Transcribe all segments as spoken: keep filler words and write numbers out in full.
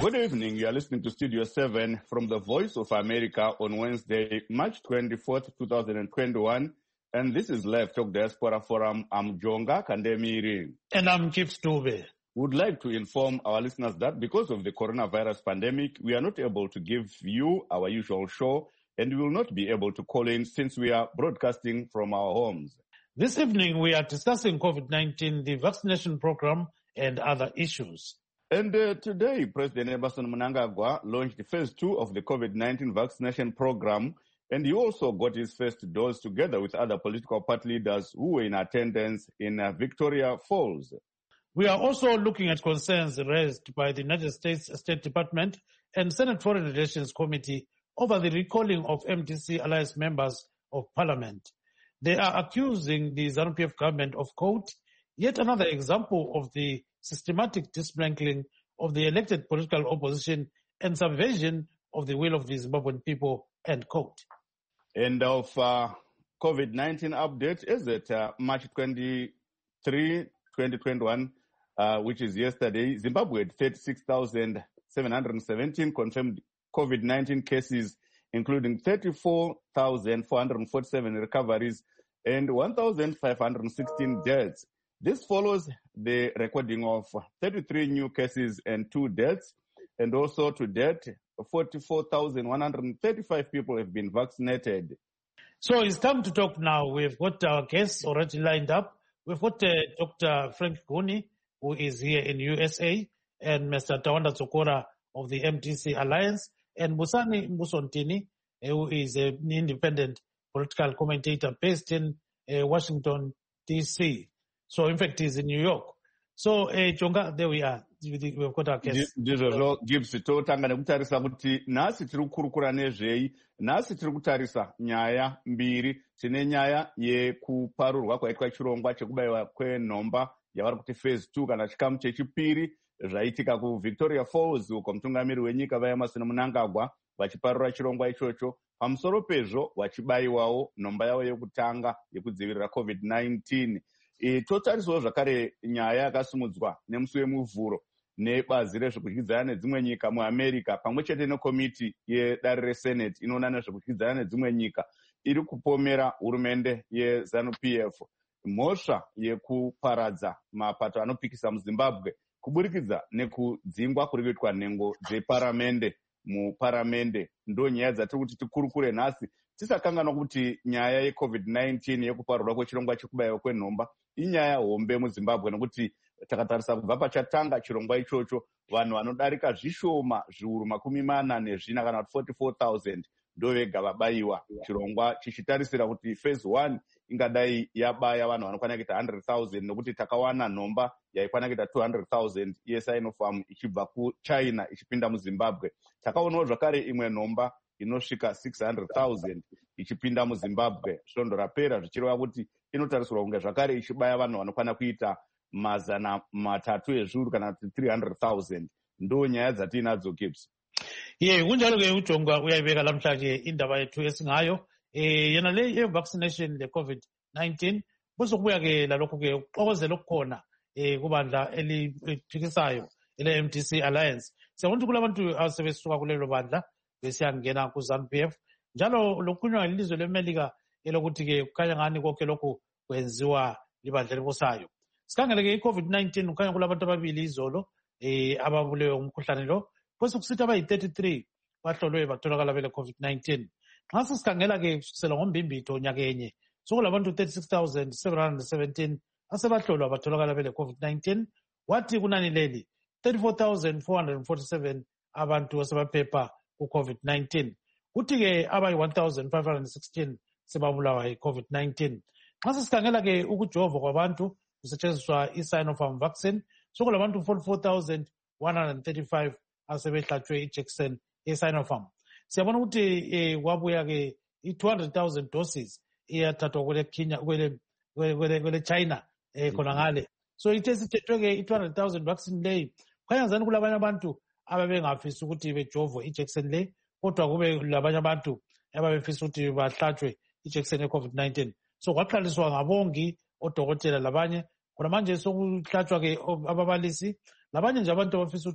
Good evening. You are listening to Studio seven from the Voice of America on Wednesday, March twenty-fourth, twenty twenty-one. And this is Live Talk Diaspora Forum. I'm Jonga Kandemiri. And I'm Gibbs Dube. Would like to inform our listeners that because of the coronavirus pandemic, we are not able to give you our usual show, and we will not be able to call in since we are broadcasting from our homes. This evening, we are discussing COVID nineteen, the vaccination program, and other issues. And uh, today, President Emmerson Mnangagwa launched phase two of the COVID nineteen vaccination program, and he also got his first dose together with other political party leaders who were in attendance in uh, Victoria Falls. We are also looking at concerns raised by the United States State Department and Senate Foreign Relations Committee over the recalling of M D C alliance members of Parliament. They are accusing the ZANU-P F government of, quote, yet another example of the systematic dismantling of the elected political opposition and subversion of the will of the Zimbabwean people, end quote. End of uh, COVID nineteen update is it uh, March twenty-third, twenty twenty-one, uh, which is yesterday. Zimbabwe had thirty-six thousand seven hundred seventeen confirmed COVID nineteen cases, including thirty-four thousand four hundred forty-seven recoveries and one thousand five hundred sixteen deaths. This follows the recording of thirty-three new cases and two deaths. And also to date, forty-four thousand one hundred thirty-five people have been vaccinated. So it's time to talk now. We've got our guests already lined up. We've got uh, Doctor Frank Guni, who is here in U S A, and Mister Tawanda Tsokora of the M D C Alliance, and Busani Musontini, who is an independent political commentator based in uh, Washington, D C So, in fact, he's in New York. So, uh, Jonga, there we are. We've got our guests. Ndizvo Gibbs totanga nekutarisa kuti nhasi tiri kukurukura nezvei. Nhasi tiri kutarisa nyaya mbiri. Tine nyaya yekuparurwa kwaitwa chirongwa chekubayiwa kwenhomba yavari kuti phase two kana chikamu chechipiri zvaitika kuVictoria Falls uko mutungamiri wenyika vaEmmerson Mnangagwa vachiparura chirongwa ichocho. Pamusoro pezvo vachibayiwawo nhomba yavo yekutanga yekudzivirira COVID nineteen. E, totarisawo zvakare nyaya yakasimudzwa nemusi wemuvhuro nebazi rezvekudyidzana nedzimwe nyika muAmerica pamwe chete nekomiti yedare resenate inoona nezvekudyidzana nedzimwe nyika iri kupomera hurumende yeZANU-P F mhosva yekuparadza mapato anopikisa muZimbabwe kuburikidza nekudzingwa kuri kuitwa nhengo dzeparamende muparamende. Ndo nyaya dzatiri kuti tikurukure nhasi, tisakanganwa kuti nyaya yeCovid nineteen yekuparurwa kwechirongwa chekubayiwa kwenhomba inyaya hombe muZimbabwe, nekuti takatarisa kubva pachatanga chirongwa ichocho vanhu vanodarika zvishoma zviuru makumi mana nezvina kana kuti forty-four thousand ndo vega vabayiwa, chirongwa chichitarisira kuti phase one ingadai yabaya vanhu vanokwana kuita one hundred thousand, nekuti takawana nhomba yaikwana kuita two hundred thousand yeSinopharm ichibva kuChina ichipinda muZimbabwe. Takaonawo zvakare imwe nhomba inosvika six hundred thousand ichipinda muZimbabwe. Svondo rapera zvichireva kuti inotarisirwa kunge zvakare ichibaya vanhu vanokwana kuita mazana matatu ezviuru kana kuti three hundred thousand. Ndo nyaya dzatinadzo Gibbs. Ye kunjalo ke uJonga uyayibeka lamhlanje indaba yethu esingayo eh yena le ye-vaccination le-COVID nineteen kuzokubuya ke lalokho ke uxokozela okukhona eh kubandla eliphikisayo ele-M D C Alliance. Siyabona ukuthi kulabantu asebesuka kulelo bandla besiyangena ku-ZANU-P F njalo lokukhulunywa ngelizwe leMelika elokuthi ke kukhanya ngani konke lokhu kwenziwa libandla elibusayo. Sikhangele ke i-COVID nineteen kukhanya kulabantu ababili izolo eh ababulewe umkhuhlane lo, bese kusithi abayi-thirty-three bahlolwe batholakala bele-COVID nineteen. Nxa sisikhangela ke kusukela ngombimbitho nyakenye sokulabantu thirty-six thousand seven hundred seventeen asebahlolwa batholakala bele-COVID nineteen, wathi kunani leli thirty-four thousand four hundred forty-seven abantu asebaphepha ku-COVID nineteen. Kuthi ke abayi-one thousand five hundred sixteen sebabulawa yi-COVID nineteen. Nxa sisikhangela ke ukujova kwabantu kusetshenziswa i-Sinopharm vaccine sokulabantu forty-four thousand one hundred thirty-five asebehlatshwe ijekiseni ye-Sinopharm. Siyabona ukuthi eh kwabuya ke i-two hundred thousand doses iyathathwa kwele Kenya kwele kwele China eh khona ngale. So ithe sithethwe ke i-two hundred thousand vaccine leyi khanya ngani kulabanye abantu ababengafisa ukuthi bejovwe ijekiseni le, kodwa kube labanye abantu ababefisa ukuthi bahlatshwe ijekiseni ye-COVID nineteen. So kwaqaliswa ngabongi, odokotela labanye khona manje sokuhlatshwa ke ababalisi labanye nje abantu abafisa ukuthi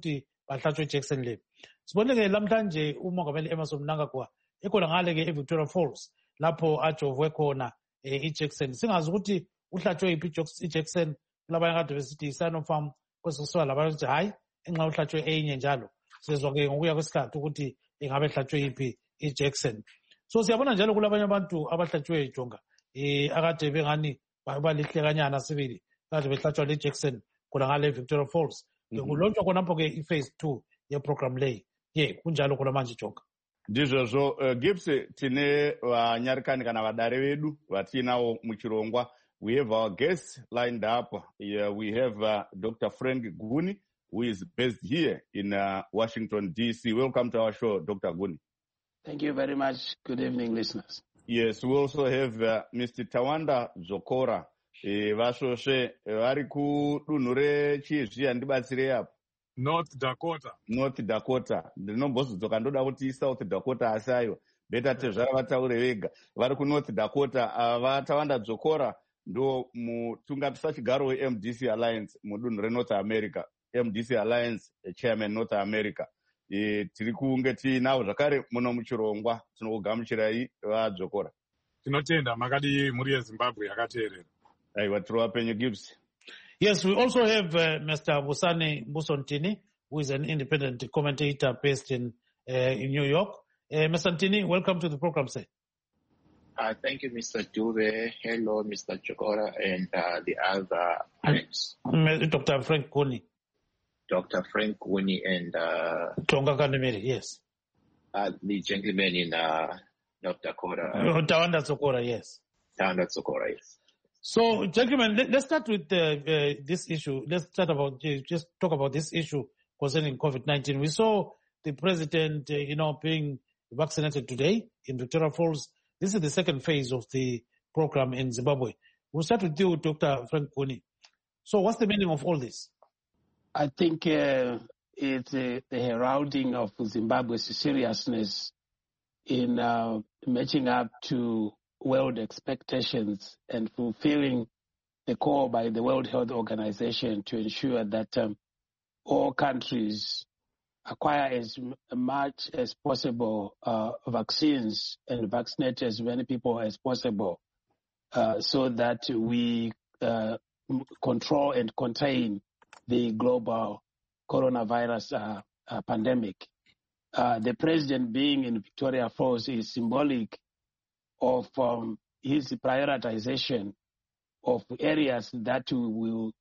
bahlatshwe ijekiseni le. Sibonile-ke lamhlanje umongameli Emmerson Mnangagwa ekhona ngale-ke eVictoria Falls lapho ajovwe khona ijekiseni. Singazi ukuthi uhlatshwe yiphi ijekiseni, kulabanye kade besithi yi-Sinopharm, kwesekusiba labanye ukuthi hayi enxa uhlatshwe eyinye njalo. Sizwa-ke ngokuya kwesikhathi ukuthi ingabe ehlatshwe yiphi ijekiseni. So siyabona njalo kulabanye abantu abahlatshwe Jonga eh akade bengani balihlekanyana sibili kade behlatshwa le Jackson khona ngale Victoria Falls. Kulontsha khonapho ke i-phase two ye-program leyi. Ye kunjalo khona manje Jonga. Ndizvozvo uh, Gibbs tine vanyarikani kana vadare vedu vatinawo muchirongwa. We have our guests lined up. Uh, we have uh, Doctor Frank Guni, who is based here in uh, Washington, D C. Welcome to our show, Doctor Guni. Thank you very much. Good evening, listeners. Yes, we also have uh, Mister Tawanda Zokora. E, vasvosve vari kudunhu rechizvi handibatsirei apo. North Dakota. North Dakota. Ndinombozodzoka ndoda kuti South Dakota asi aiwa. Beta tezvara vataure vega. Vari kuNorth Dakota. Ava Tawanda Zokora ndo mutungamisa chigaro we-M D C Alliance mudunhu reNorth America. M D C Alliance chairman North America. E, tiri kunge tiinavo zvakare muno muchirongwa tinokugamuchirai vadzokora. Tinotenda makadi mhuri yeZimbabwe yakateerera. Aiwa, tiri wapenyu Gibbs. Yes, we also have uh, Mister Busani Mbusontini, who is an independent commentator based in uh, in New York. Uh, Mister Ntini, welcome to the program, sir. Uh, thank you, Mister Dube. Hello, Mister Chokora, and uh, the other panelists. Doctor Frank Guni. Doctor Frank Guni and uh, Tonga Kanimiri, yes. Uh, the gentleman in uh, North Dakota. Uh, Tawanda Zokora, yes. Tawanda Zokora, yes. So, gentlemen, let, let's start with uh, uh, this issue. Let's start about, uh, just talk about this issue concerning COVID nineteen. We saw the president, uh, you know, being vaccinated today in Victoria Falls. This is the second phase of the program in Zimbabwe. We'll start with you, Doctor Frank Guni. So what's the meaning of all this? I think uh, it's uh, the heralding of Zimbabwe's seriousness in uh, matching up to world expectations and fulfilling the call by the World Health Organization to ensure that um, all countries acquire as much as possible uh, vaccines and vaccinate as many people as possible uh, so that we uh, control and contain the global coronavirus uh, uh, pandemic. Uh, the president being in Victoria Falls is symbolic of um, his prioritization of areas that will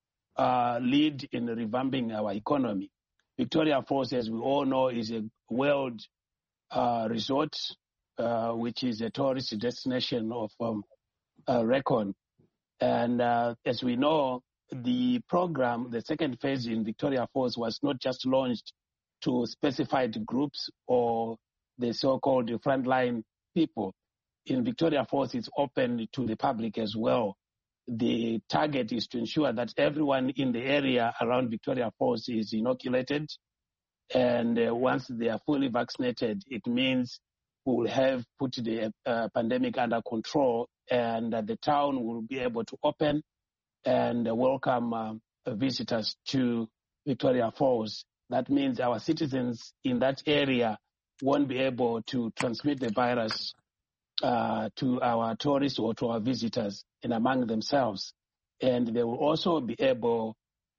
uh, lead in revamping our economy. Victoria Falls, as we all know, is a world uh, resort, uh, which is a tourist destination of um, uh, record. And uh, as we know, the program, the second phase in Victoria Falls, was not just launched to specified groups or the so-called frontline people. In Victoria Falls, it's open to the public as well. The target is to ensure that everyone in the area around Victoria Falls is inoculated. And uh, once they are fully vaccinated, it means we will have put the uh, pandemic under control, and uh, the town will be able to open and uh, welcome uh, visitors to Victoria Falls. That means our citizens in that area won't be able to transmit the virus uh, to our tourists or to our visitors and among themselves. And they will also be able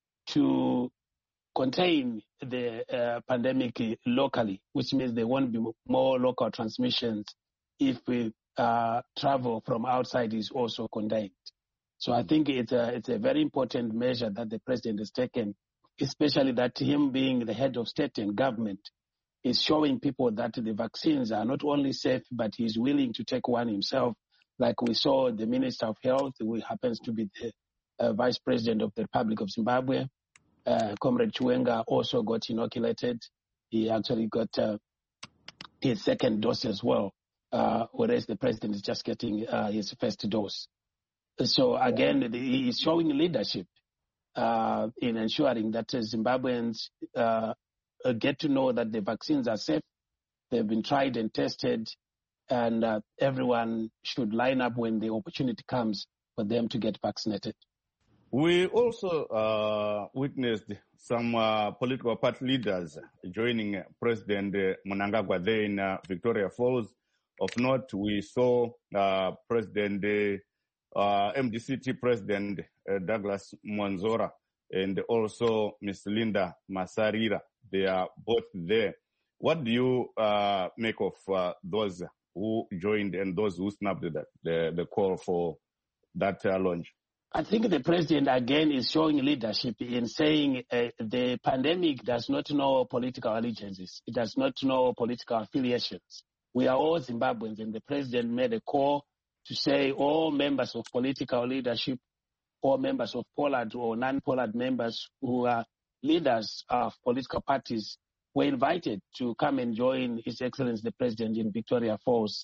to contain the uh, pandemic locally, which means there won't be more local transmissions if we, uh, travel from outside is also contained. So I think it's a, it's a very important measure that the president has taken, especially that him being the head of state and government is showing people that the vaccines are not only safe, but he's willing to take one himself. Like we saw the Minister of Health, who happens to be the uh, Vice President of the Republic of Zimbabwe, uh, Comrade Chiwenga, also got inoculated. He actually got uh, his second dose as well, uh, whereas the president is just getting uh, his first dose. So again, he is showing leadership uh, in ensuring that Zimbabweans uh, get to know that the vaccines are safe, they've been tried and tested, and uh, everyone should line up when the opportunity comes for them to get vaccinated. We also uh, witnessed some uh, political party leaders joining President uh, Mnangagwa there in uh, Victoria Falls. Of note, we saw uh, President uh, M D C T President uh, Douglas Mwanzora and also Miss Linda Masarira. They are both there. What do you uh, make of uh, those who joined and those who snapped the, the, the call for that uh, launch? I think the president, again, is showing leadership in saying uh, the pandemic does not know political allegiances. It does not know political affiliations. We are all Zimbabweans, and the president made a call to say all members of political leadership, all members of Pollard or non-Pollard members who are leaders of political parties were invited to come and join His Excellency the President in Victoria Falls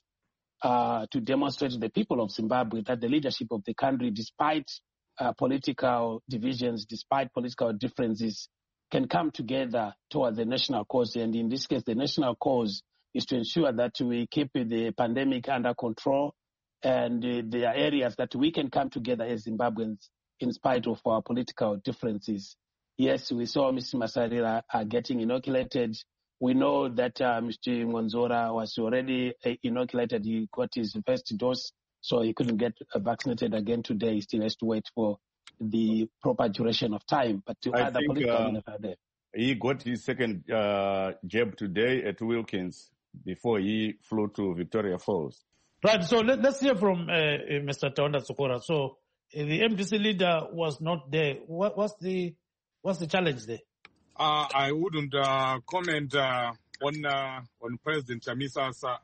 uh, to demonstrate to the people of Zimbabwe that the leadership of the country, despite uh, political divisions, despite political differences, can come together toward the national cause. And in this case, the national cause is to ensure that we keep the pandemic under control, and uh, there are areas that we can come together as Zimbabweans in spite of our political differences. Yes, we saw Mister Masarira uh, getting inoculated. We know that uh, Mister Mwanzora was already uh, inoculated. He got his first dose, so he couldn't get uh, vaccinated again today. He still has to wait for the proper duration of time. But to I other think, political uh, leaders are there. He got his second uh, jab today at Wilkins before he flew to Victoria Falls. Right, so let, let's hear from uh, Mister Taonda Tsokora. So uh, the M D C leader was not there. What, what's the what's the challenge there? Uh, I wouldn't uh, comment uh, on uh, on President Chamisa's uh,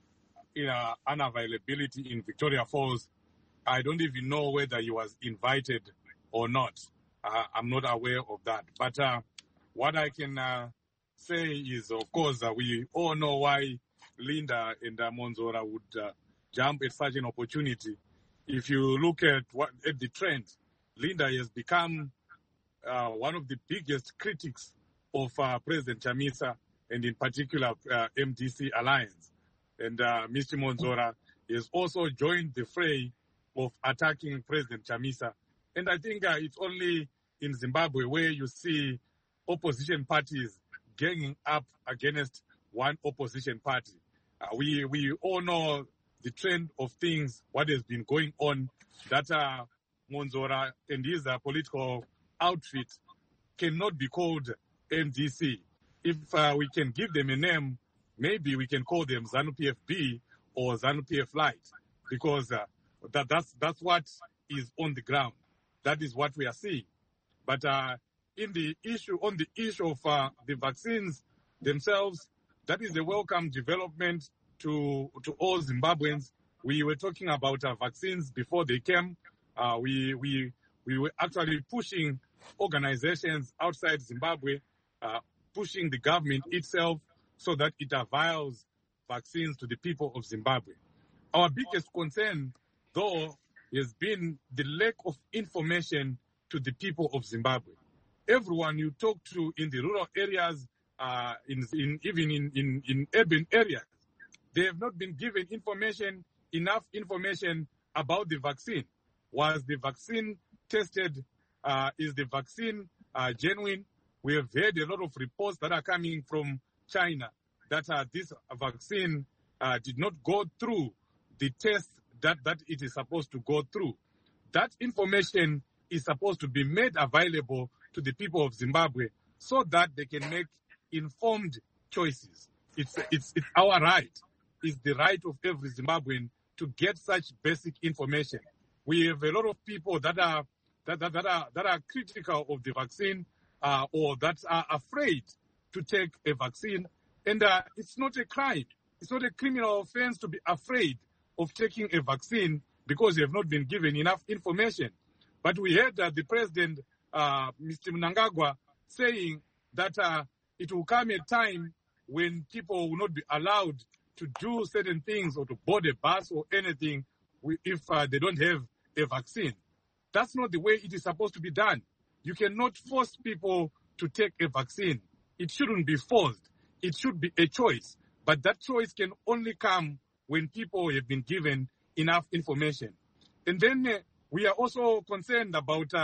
you know, unavailability in Victoria Falls. I don't even know whether he was invited or not. Uh, I'm not aware of that. But uh, what I can uh, say is, of course, uh, we all know why Linda and uh, Mwanzora would uh, jump at such an opportunity. If you look at what at the trend, Linda has become uh, one of the biggest critics of uh, President Chamisa, and in particular uh, M D C Alliance. And uh, Mister Mwanzora has also joined the fray of attacking President Chamisa. And I think uh, it's only in Zimbabwe where you see opposition parties ganging up against one opposition party. Uh, we we all know the trend of things, what has been going on, that uh, Mwanzora and his uh, political outfit cannot be called M D C. If uh, we can give them a name, maybe we can call them ZANU-P F B or ZANU-P F Light, because uh, that, that's, that's what is on the ground. That is what we are seeing. But uh, in the issue, on the issue of uh, the vaccines themselves, that is a welcome development to to all Zimbabweans. We were talking about uh, vaccines before they came. Uh, we we we were actually pushing organizations outside Zimbabwe, uh, pushing the government itself so that it avails vaccines to the people of Zimbabwe. Our biggest concern, though, has been the lack of information to the people of Zimbabwe. Everyone you talk to in the rural areas, uh, in, in even in, in, in urban areas, they have not been given information, enough information about the vaccine. Was the vaccine tested? Uh, is the vaccine uh, genuine? We have heard a lot of reports that are coming from China that uh, this vaccine uh, did not go through the test that, that it is supposed to go through. That information is supposed to be made available to the people of Zimbabwe so that they can make informed choices. It's, it's, it's our right. It's the right of every Zimbabwean to get such basic information. We have a lot of people that are that, that, that are that are critical of the vaccine uh, or that are afraid to take a vaccine, and uh, it's not a crime. It's not a criminal offense to be afraid of taking a vaccine because you have not been given enough information. But we heard uh, the president, uh, Mister Mnangagwa, saying that uh, it will come a time when people will not be allowed to do certain things or to board a bus or anything if uh, they don't have a vaccine. That's not the way it is supposed to be done. You cannot force people to take a vaccine. It shouldn't be forced. It should be a choice. But that choice can only come when people have been given enough information. And then uh, we are also concerned about uh,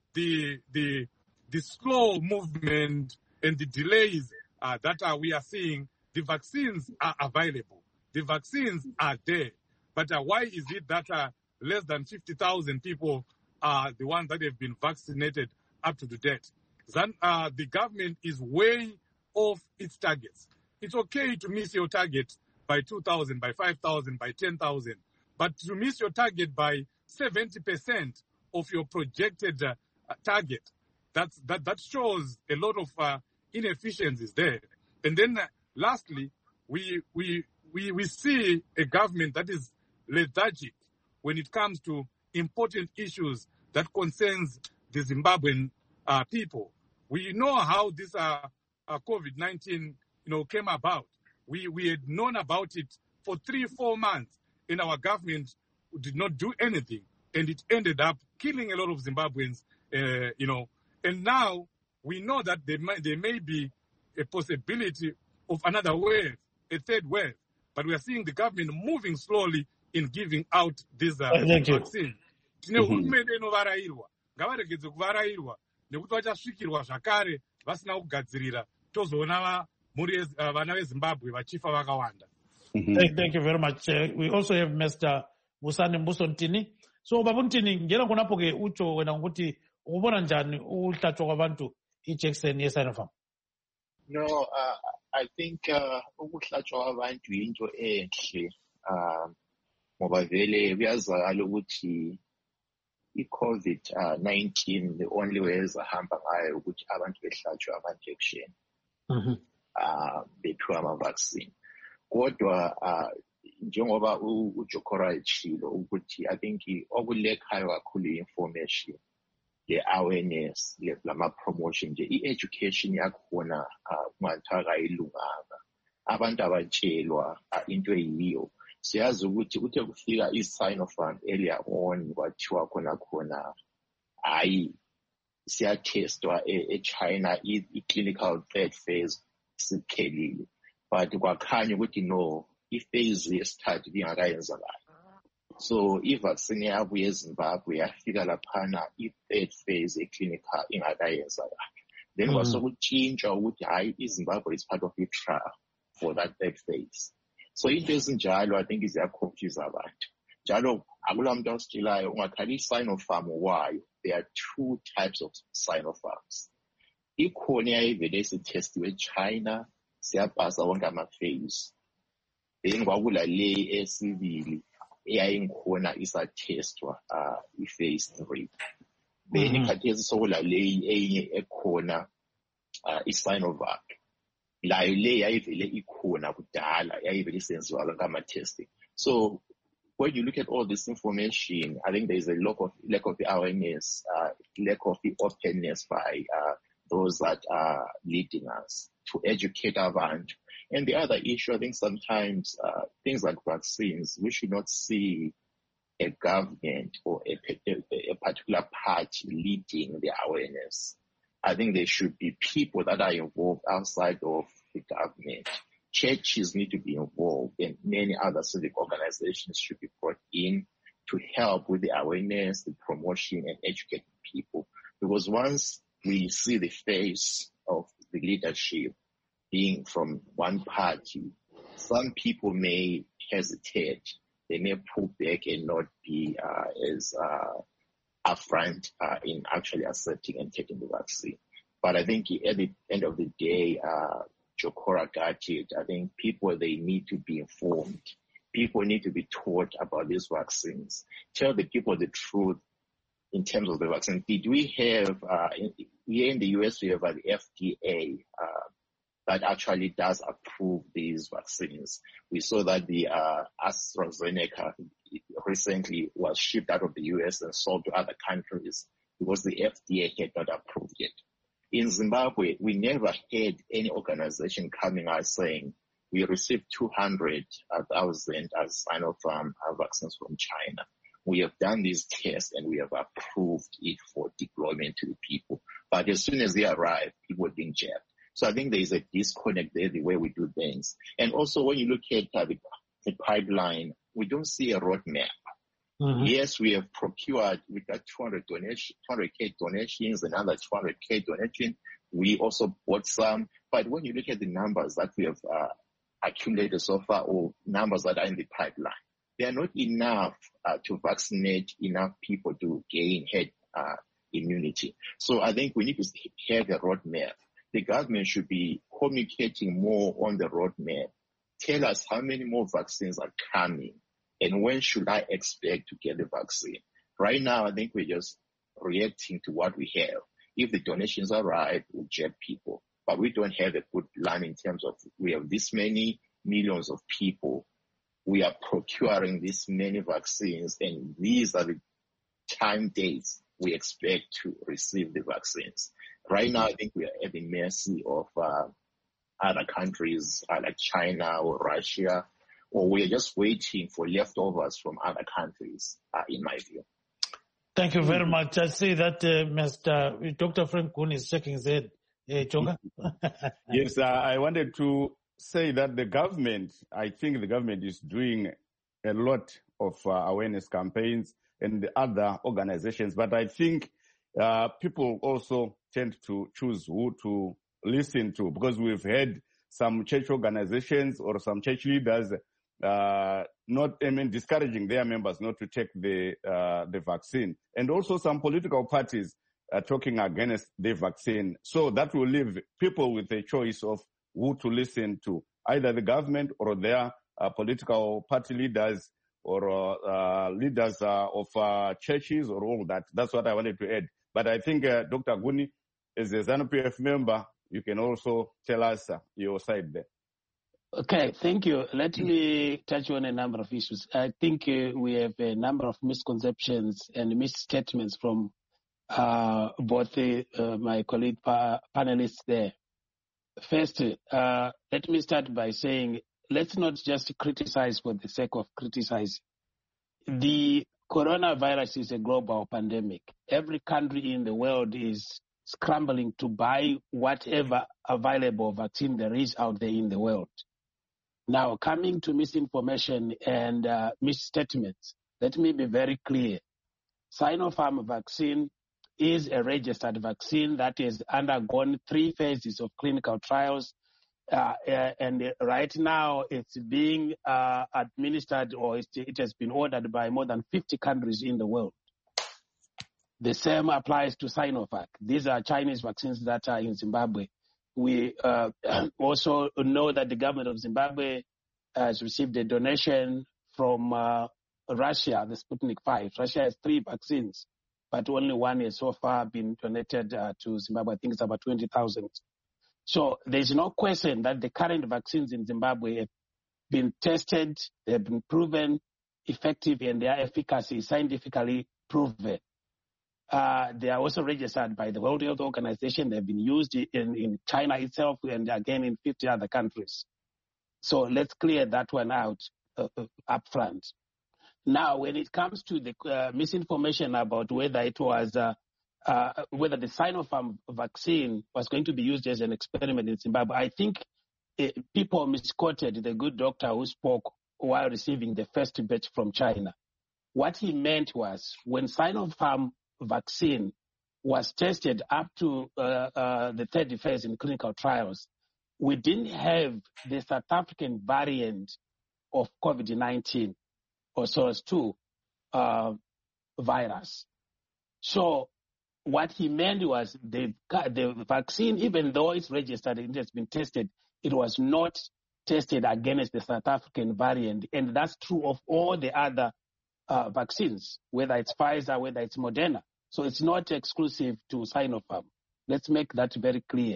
the the the slow movement and the delays uh, that uh, we are seeing, the vaccines are available. The vaccines are there. But uh, why is it that uh, less than fifty thousand people are the ones that have been vaccinated up to the date? Then uh, the government is way off its targets. It's okay to miss your target by two thousand, by five thousand, by ten thousand. But to miss your target by seventy percent of your projected uh, target, that's, that, that shows a lot of uh, inefficiencies there. And then uh, lastly, we, we, we, we see a government that is lethargic when it comes to important issues that concerns the Zimbabwean uh, people. We know how this uh, uh, COVID nineteen you know, came about. We, we had known about it for three, four months, and our government did not do anything. And it ended up killing a lot of Zimbabweans, uh, you know. And now we know that there may, there may be a possibility of another wave, a third wave. But we are seeing the government moving slowly in giving out this uh, vaccine. Tine hurumende inovarairwa. Ngavaregedze kuvarairwa nekuti vachasvikirwa zvakare vasina kugadzirira tozoona mhuri vana veZimbabwe vachifa vakawanda. Thank, thank you very much. Uh, we also have Mister Busani Mbuso Ntini. So Babu Ntini, ngena kunapo ke ucho wena ukuthi ubona njani ukuhlatshwa kwabantu ijekiseni ye-Sinopharm? No, uh, I think ukuhlatshwa kwabantu into enhle. Uh, ngoba vele kuyazakala ukuthi i-COVID nineteen the only way ezahamba ngayo ukuthi abantu behlatshwe ama-injection. Mhm. Uh, bephiwa ama-vaccine. Kodwa uh, njengoba uJokora echilo ukuthi I think okulekhayo kakhulu i-information, the awareness, lama promotion nje, i-education yakhona kungathiwa kayilunganga. Abantu abatshelwa into eyiyo. Siyazi ukuthi uthe kufika i-Sinopharm earlier on kwathiwa khona khona hayi siyatestwa e-China i-clinical third phase siphelile. But kwakhanya ukuthi no, i-phase yesithathu ingakayenzakali. So i-vaccine yabuye eZimbabwe yafika laphana i-third phase e-clinical ingakayenzakali. Then kwasokutshintsha ukuthi hayi iZimbabwe is part of the trial for that third phase. So into ezinjalo I think ziyaconfuse abantu. Njalo akula muntu ositshelayo ungakhali i-Sinopharm wayo. There are two types of Sinopharms. Ikhona eyayivele isithestiwe eChina siyapasa wonke ama-phase. Then kwakula le esibili eyayingikhona isathestwa uh, i-phase three. Then ikhathesi sokula le eyinye ekhona uh, i-Sinovac. Layo le yayivele ikhona kudala yayivele isenziwa ngama-testing. So when you look at all this information, I think there is a lack of lack of awareness, uh, lack of the openness by uh, those that are leading us to educate our land. And the other issue, I think sometimes uh, things like vaccines, we should not see a government or a, a particular party leading the awareness. I think there should be people that are involved outside of the government. Churches need to be involved, and many other civic organizations should be brought in to help with the awareness, the promotion, and educating people. Because once we see the face of the leadership being from one party, some people may hesitate. They may pull back and not be uh, as uh, upfront uh, in actually accepting and taking the vaccine. But I think at the end of the day, uh, Jokora got it. I think people, they need to be informed. People need to be taught about these vaccines. Tell the people the truth in terms of the vaccine. Did we have, uh, in, here in the U S, we have uh, the F D A uh, that actually does approve these vaccines. We saw that the uh, AstraZeneca recently was shipped out of the U S and sold to other countries because the F D A had not approved it. In Zimbabwe, we never had any organization coming out saying we received two hundred thousand as Sinopharm vaccines from China. We have done these tests and we have approved it for deployment to the people. But as soon as they arrive, people are being jabbed. So I think there is a disconnect there, the way we do things. And also when you look at uh, the, the pipeline, we don't see a roadmap. Mm-hmm. Yes, we have procured with that two hundred donation, two hundred K donations, another two hundred K donation. We also bought some. But when you look at the numbers that we have uh, accumulated so far, or numbers that are in the pipeline, they are not enough uh, to vaccinate enough people to gain herd uh, immunity. So I think we need to have a roadmap. The government should be communicating more on the roadmap. Tell us how many more vaccines are coming and when should I expect to get the vaccine. Right now, I think we're just reacting to what we have. If the donations arrive, we'll jet people. But we don't have a good plan in terms of we have this many millions of people. We are procuring this many vaccines, and these are the time dates we expect to receive the vaccines. Right now, I think we are at the mercy of uh, other countries uh, like China or Russia, or we are just waiting for leftovers from other countries, uh, in my view. Thank you very much. I see that uh, Mister Doctor Frank Goon is shaking his head. Uh, Jonga? Yes, uh, I wanted to say that the government, I think the government is doing a lot of uh, awareness campaigns and the other organizations, but I think uh, people also tend to choose who to listen to, because we've had some church organizations or some church leaders uh, not, I mean, discouraging their members not to take the uh, the vaccine, and also some political parties uh, talking against the vaccine. So that will leave people with a choice of who to listen to, either the government or their uh, political party leaders or uh, uh, leaders uh, of uh, churches or all that. That's what I wanted to add. But I think uh, Doctor Guni, as a ZANU-P F member, you can also tell us uh, your side there. Okay, thank you. Let me touch on a number of issues. I think uh, we have a number of misconceptions and misstatements from uh, both uh, my colleague pa- panelists there. First, uh, let me start by saying, let's not just criticize for the sake of criticizing. The coronavirus is a global pandemic. Every country in the world is scrambling to buy whatever available vaccine there is out there in the world. Now, coming to misinformation and uh, misstatements, let me be very clear. Sinopharm vaccine is a registered vaccine that has undergone three phases of clinical trials. Uh, uh, and right now it's being uh, administered, or it, it has been ordered by more than fifty countries in the world. The same applies to Sinovac. These are Chinese vaccines that are in Zimbabwe. We uh, also know that the government of Zimbabwe has received a donation from uh, Russia, the Sputnik five. Russia has three vaccines, but only one has so far been donated uh, to Zimbabwe. I think it's about twenty thousand. So there's no question that the current vaccines in Zimbabwe have been tested, they have been proven effective, and their efficacy is scientifically proven. Uh, they are also registered by the World Health Organization. They've been used in, in China itself and again in fifty other countries. So let's clear that one out uh, uh, up front. Now, when it comes to the uh, misinformation about whether it was, uh, uh, whether the Sinopharm vaccine was going to be used as an experiment in Zimbabwe, I think uh, people misquoted the good doctor who spoke while receiving the first batch from China. What he meant was when Sinopharm vaccine was tested up to uh, uh, the third phase in clinical trials, we didn't have the South African variant of COVID nineteen or SARS two uh, virus. So what he meant was the, the vaccine, even though it's registered and it has been tested, it was not tested against the South African variant. And that's true of all the other uh, vaccines, whether it's Pfizer, whether it's Moderna. So it's not exclusive to Sinopharm. Let's make that very clear.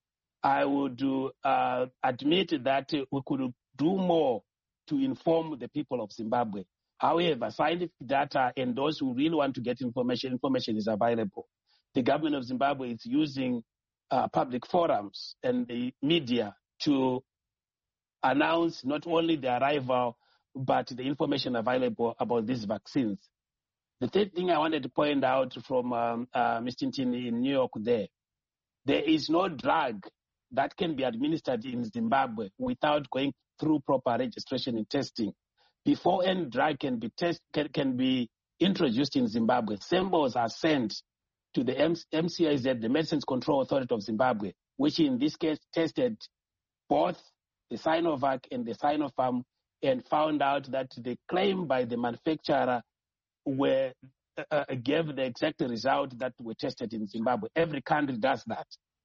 I would uh, admit that we could do more to inform the people of Zimbabwe. However, scientific data and those who really want to get information, information is available. The government of Zimbabwe is using uh, public forums and the media to announce not only the arrival, but the information available about these vaccines. The third thing I wanted to point out from um, uh, Mister Ntini in New York there, there is no drug that can be administered in Zimbabwe without going through proper registration and testing, before any drug can be test can, can be introduced in Zimbabwe, samples are sent to the M C I Z, the Medicines Control Authority of Zimbabwe, which in this case tested both the Sinovac and the Sinopharm and found out that the claim by the manufacturer were uh, gave the exact result that were tested in Zimbabwe. Every country does that.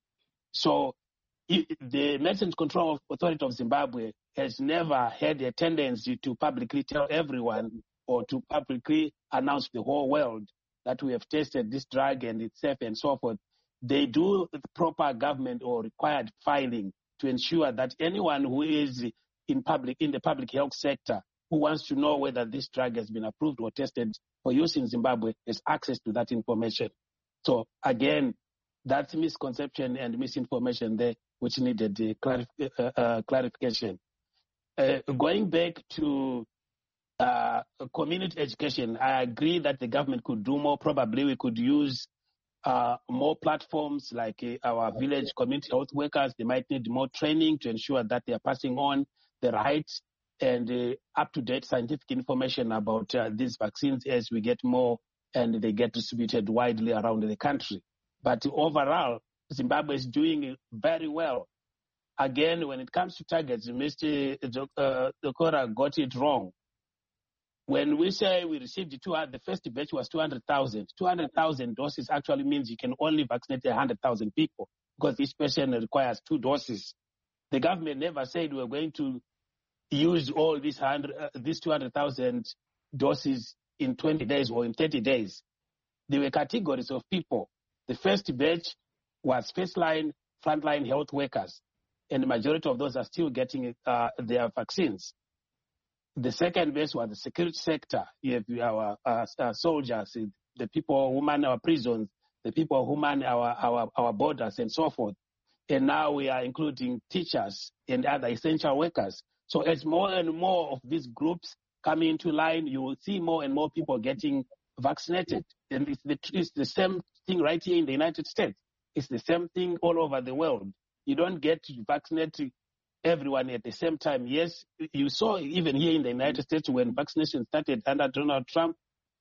So it, the Medicines Control Authority of Zimbabwe has never had a tendency to publicly tell everyone or to publicly announce the whole world that we have tested this drug and it's safe and so forth. They do the proper government or required filing to ensure that anyone who is in public in the public health sector who wants to know whether this drug has been approved or tested for use in Zimbabwe has access to that information. So again, that's misconception and misinformation there, which needed uh, clarif- uh, uh, clarification. Uh, going back to uh, community education, I agree that the government could do more. Probably we could use uh, more platforms like uh, our village community health workers. They might need more training to ensure that they are passing on the right and uh, up-to-date scientific information about uh, these vaccines as we get more and they get distributed widely around the country. But overall, Zimbabwe is doing very well. Again, when it comes to targets, Mister Uh, Dokora got it wrong. When we say we received two hundred, the first batch was two hundred thousand. two hundred thousand doses actually means you can only vaccinate one hundred thousand people because each patient requires two doses. The government never said we're going to use all these, uh, these two hundred thousand doses in twenty days or in thirty days. There were categories of people. The first batch was first-line, front-line health workers, and the majority of those are still getting uh, their vaccines. The second batch was the security sector. You have our, uh, our soldiers, the people who man our prisons, the people who man our, our, our borders, and so forth. And now we are including teachers and other essential workers. So as more and more of these groups come into line, you will see more and more people getting vaccinated. And it's the, it's the same thing right here in the United States. It's the same thing all over the world. You don't get to vaccinate everyone at the same time. Yes, you saw even here in the United States when vaccination started under Donald Trump,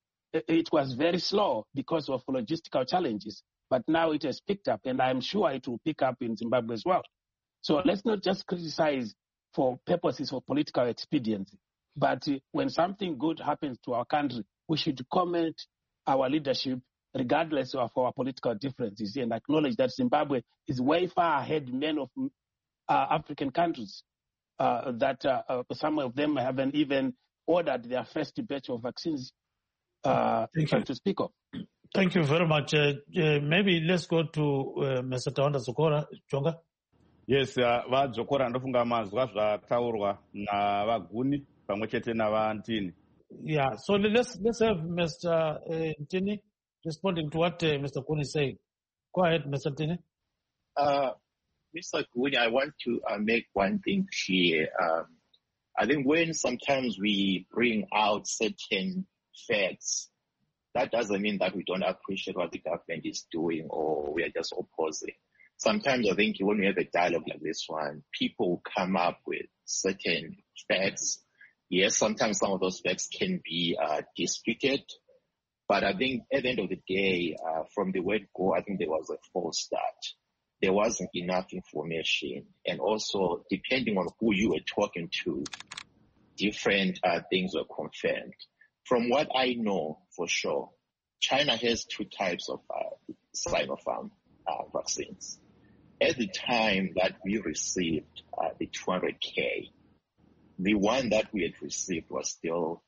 it was very slow because of logistical challenges. But now it has picked up, and I'm sure it will pick up in Zimbabwe as well. So let's not just criticize for purposes of political expediency. But when something good happens to our country, we should comment our leadership regardless of our political differences and acknowledge that Zimbabwe is way far ahead many of uh, African countries uh, that uh, uh, some of them haven't even ordered their first batch of vaccines uh, to speak of. Thank you very much. Uh, uh, maybe let's go to uh, Mister Tawanda Zokora. Chonga. Yes, uh, vadzokora ndofunga mazwa zvataurwa navaguni pamwe chete navantini. Yeah, so let's let's have Mister Uh, Ntini responding to what uh, Mister Kuni is saying. Go ahead, Mister Ntini. Uh, Mister Kuni, I want to uh, make one thing clear. Um, I think when sometimes we bring out certain facts, that doesn't mean that we don't appreciate what the government is doing or we are just opposing. Sometimes I think when we have a dialogue like this one, people come up with certain facts. Yes, sometimes some of those facts can be uh, disputed, but I think at the end of the day, uh, from the word go, I think there was a false start. There wasn't enough information, and also depending on who you were talking to, different uh, things were confirmed. From what I know for sure, China has two types of uh, Sinopharm uh, vaccines. At the time that we received uh, the two hundred K, the one that we had received was still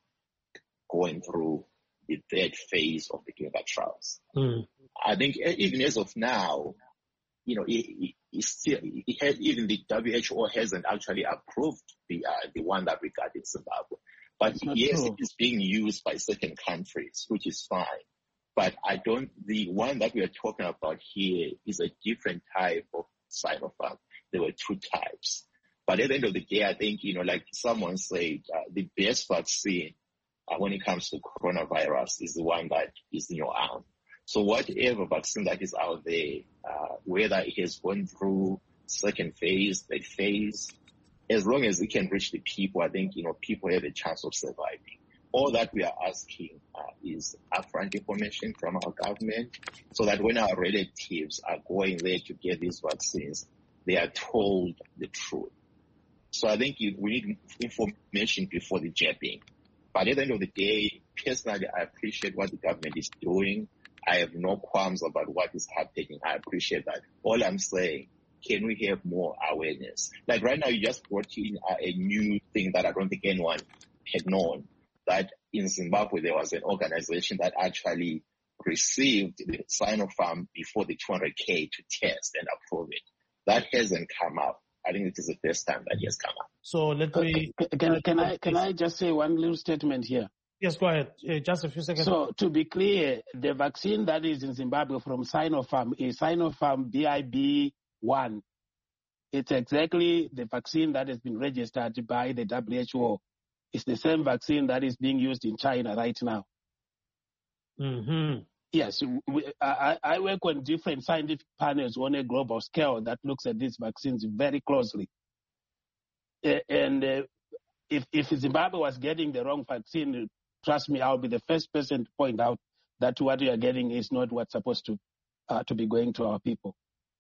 going through the third phase of the clinical trials. Mm. I think even as of now, you know, it, it still, it has, even the W H O hasn't actually approved the uh, the one that we got in Zimbabwe. But yes, true. It is being used by certain countries, which is fine. But I don't, the one that we are talking about here is a different type of Sinopharm. There were two types. But at the end of the day, I think, you know, like someone said, uh, the best vaccine uh, when it comes to coronavirus is the one that is in your arm. So whatever vaccine that is out there, uh, whether it has gone through second phase, third phase, as long as it can reach the people, I think, you know, people have a chance of surviving. All that we are asking uh, is upfront information from our government so that when our relatives are going there to get these vaccines, they are told the truth. So I think we need information before the jabbing. But at the end of the day, personally, I appreciate what the government is doing. I have no qualms about what is happening. I appreciate that. All I'm saying, can we have more awareness? Like right now, you just brought in a, a new thing that I don't think anyone had known, that in Zimbabwe, there was an organization that actually received the Sinopharm before the two hundred K to test and approve it. That hasn't come up. I think it is the first time that he has come up. So let me... Can, can, I, can I just say one little statement here? Yes, go ahead. Uh, just a few seconds. So to be clear, the vaccine that is in Zimbabwe from Sinopharm is Sinopharm B I B one. It's exactly the vaccine that has been registered by the W H O. It's the same vaccine that is being used in China right now. Mm-hmm. Yes, we, I, I work on different scientific panels on a global scale that looks at these vaccines very closely. Uh, and uh, if, if Zimbabwe was getting the wrong vaccine, trust me, I'll be the first person to point out that what we are getting is not what's supposed to uh, to be going to our people.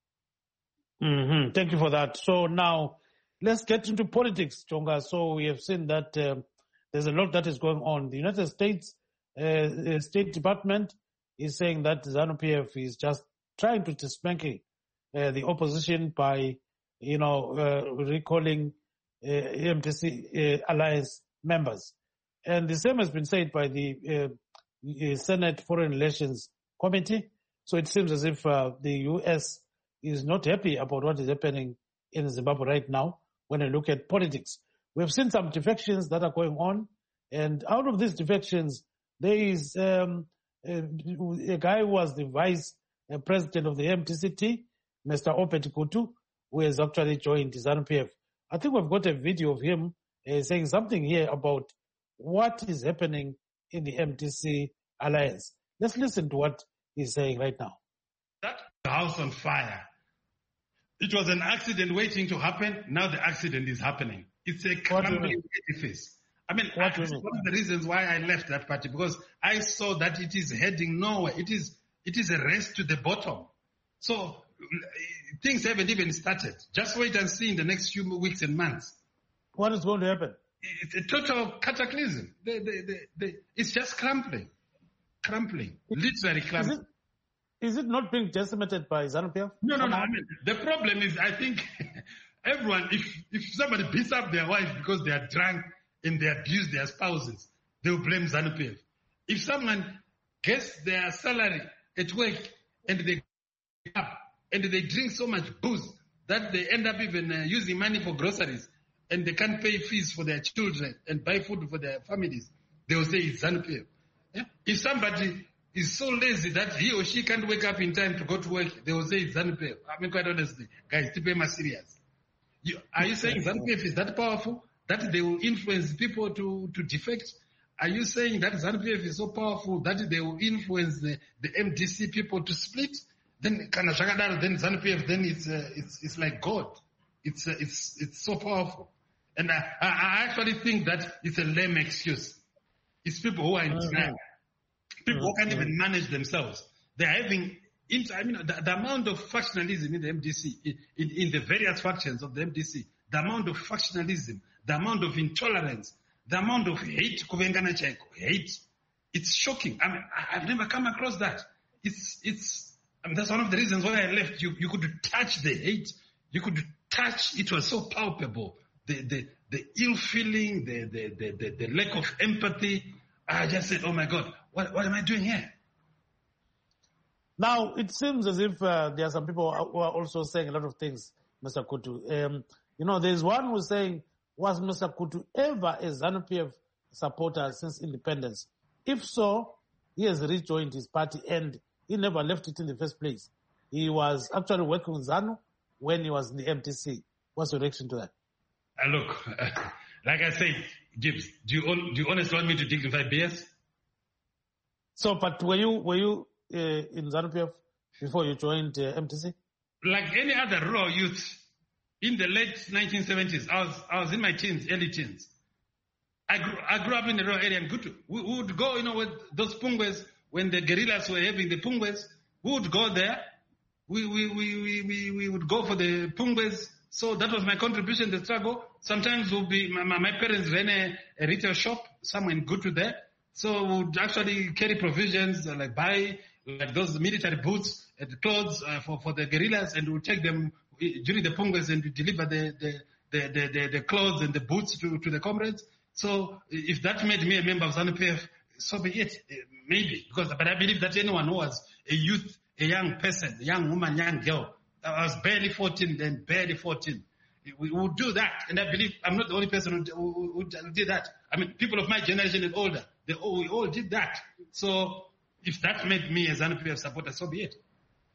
Mm-hmm. Thank you for that. So now let's get into politics, Chonga. So we have seen that uh, there's a lot that is going on. The United States uh, State Department is saying that ZANU-P F is just trying to dismantle uh, the opposition by, you know, uh, recalling uh, M D C uh, alliance members. And the same has been said by the uh, Senate Foreign Relations Committee. So it seems as if uh, the U S is not happy about what is happening in Zimbabwe right now when I look at politics. We've seen some defections that are going on. And out of these defections, there is um, a, a guy who was the vice president of the M T C T, Mister Opet Kutu, who has actually joined ZANU-P F. I think we've got a video of him uh, saying something here about what is happening in the M T C alliance. Let's listen to what he's saying right now. That house on fire. It was an accident waiting to happen. Now the accident is happening. It's a crumbling edifice. I mean, I, one of the reasons why I left that party, because I saw that it is heading nowhere. It is, it is a race to the bottom. So things haven't even started. Just wait and see in the next few weeks and months. What is going to happen? It's a total cataclysm. They, they, they, they, it's just crumbling. Crumbling. Literally crumbling. Is it, is it not being decimated by ZANU-P F? No, no, no. I mean, the problem is, I think everyone, if, if somebody beats up their wife because they are drunk and they abuse their spouses, they will blame ZANU-P F. If someone gets their salary at work and they up and they drink so much booze that they end up even uh, using money for groceries and they can't pay fees for their children and buy food for their families, they will say it's ZANU-P F. Yeah? If somebody is so lazy that he or she can't wake up in time to go to work, they will say it's ZANU-P F. I mean, quite honestly, guys, to be more serious. You, are you saying ZANU-P F is that powerful that they will influence people to, to defect? Are you saying that ZANU-P F is so powerful that they will influence the, the M D C people to split? Then then ZANU-P F, then it's, uh, it's, it's like God. It's, uh, it's, it's so powerful. And I, I actually think that it's a lame excuse. It's people who are in denial. People who can't even manage themselves. They're having, I mean, the, the amount of factionalism in the M D C, in, in, in the various factions of the M D C, the amount of factionalism, the amount of intolerance, the amount of hate, hate, it's shocking. I mean, I've never come across that. It's, it's, I mean, that's one of the reasons why I left. You, you could touch the hate. You could touch, it was so palpable. The, the, the ill feeling, the, the, the, the, the lack of empathy. I just said, oh my God, what, what am I doing here? Now, it seems as if uh, there are some people who are also saying a lot of things, Mister Kutu. Um, you know, there's one who's saying, was Mister Kutu ever a ZANU-P F supporter since independence? If so, he has rejoined his party and he never left it in the first place. He was actually working with ZANU when he was in the M T C. What's your reaction to that? Uh, look, uh, like I said, Gibbs, do you, do you honestly want me to dignify B S? So, but were you were you uh, in ZANU-P F before you joined uh, M T C? Like any other raw youth, in the late nineteen seventies. I was I was in my teens, early teens. I grew, I grew up in the rural area in Gutu. We, we would go, you know, with those pungwes, when the guerrillas were having the pungwes, we would go there. We, we, we, we, we, we would go for the pungwes. So that was my contribution to the struggle. Sometimes we'll be, my, my parents ran a, a retail shop somewhere in Gutu there. So we would actually carry provisions, uh, like buy like those military boots and clothes uh, for, for the guerrillas, and we'll take them during the pungwes and deliver the, the, the, the, the, the clothes and the boots to, to the comrades. So if that made me a member of ZANU P F, so be it, maybe. Because, but I believe that anyone who was a youth, a young person, a young woman, young girl, I was barely fourteen, then barely fourteen, we would do that. And I believe I'm not the only person who, who, who did that. I mean, people of my generation and older, they all, we all did that. So if that made me a ZANU P F supporter, so be it.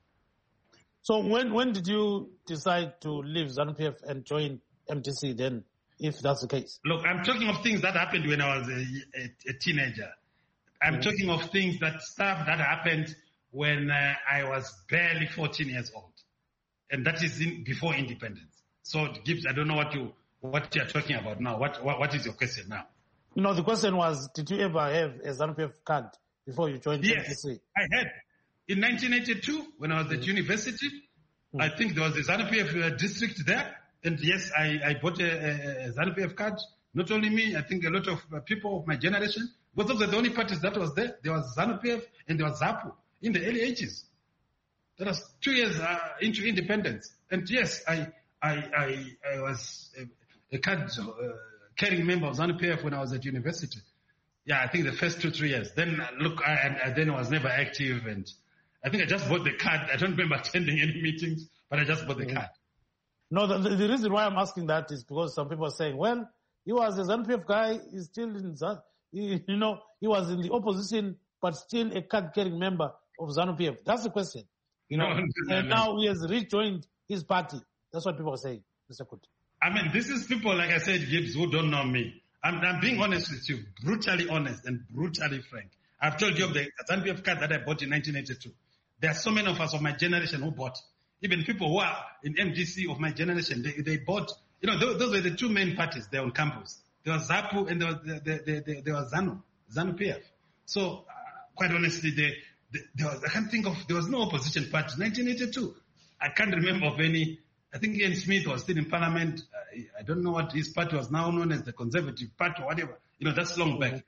So when when did you decide to leave ZANU P F and join M T C then, if that's the case? Look, I'm talking of things that happened when I was a, a, a teenager. I'm mm-hmm. talking of things that stuff that happened when uh, I was barely fourteen years old. And that is in, before independence. So Gibbs, I don't know what you what you're talking about now. What, what what is your question now? You know, the question was, did you ever have a ZANU P F card before you joined yes, M T C? I had. In nineteen eighty-two, when I was at mm-hmm. university, mm-hmm. I think there was a ZANU P F uh, district there. And yes, I, I bought a, a, a ZANU P F card. Not only me, I think a lot of uh, people of my generation. But those are the only parties that was there. There was ZANU P F and there was ZAPU in the early eighties. That was two years uh, into independence. And yes, I I I, I was a, a card uh, carrying member of ZANU P F when I was at university. Yeah, I think the first two, three years. Then, uh, look, I, I then I was never active. And I think I just bought the card. I don't remember attending any meetings, but I just bought the mm-hmm. card. No, the, the reason why I'm asking that is because some people are saying, well, he was a ZANU P F guy, he's still in ZANU, he, you know, he was in the opposition, but still a card-carrying member of ZANU P F. That's the question. You know, no, no, and no. now he has rejoined his party. That's what people are saying, Mister Kuti. I mean, this is people, like I said, Gibbs, who don't know me. I'm, I'm being honest with you, brutally honest and brutally frank. I've told you of the ZANU P F card that I bought in nineteen eighty-two. There are so many of us of my generation who bought. Even people who are in M D C of my generation, they, they bought, you know, those, those were the two main parties there on campus. There was ZAPU and there was, there, there, there, there was ZANU, ZANU P F. So, uh, quite honestly, they, they, there was, I can't think of, there was no opposition party. nineteen eighty-two, I can't remember of any. I think Ian Smith was still in parliament. Uh, I don't know what his party was now known as, the Conservative Party or whatever. You know, that's long back.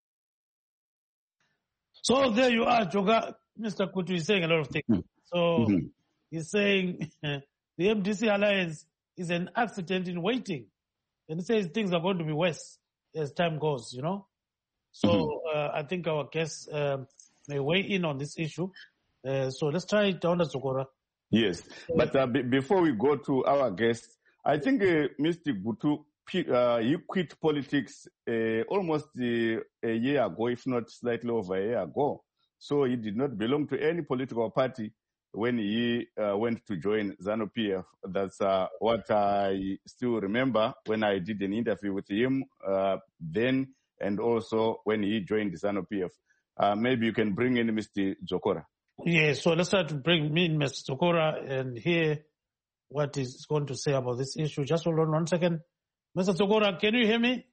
So there you are, Joga. Mister Kuti is saying a lot of things. So, mm-hmm. He's saying the M D C alliance is an accident in waiting. And he says things are going to be worse as time goes, you know. So mm-hmm. uh, I think our guests um, may weigh in on this issue. Uh, so let's try it down to Sokora. Yes, but uh, b- before we go to our guests, I think uh, Mister Gutu, uh, he quit politics uh, almost uh, a year ago, if not slightly over a year ago. So he did not belong to any political party when he uh, went to join ZANU P F. That's uh, what I still remember when I did an interview with him uh, then, and also when he joined ZANU P F. Uh, maybe you can bring in Mister Jokora. Yeah, so let's try to bring in Mister Jokora and hear what he's going to say about this issue. Just hold on one second. Mister Jokora, can you hear me?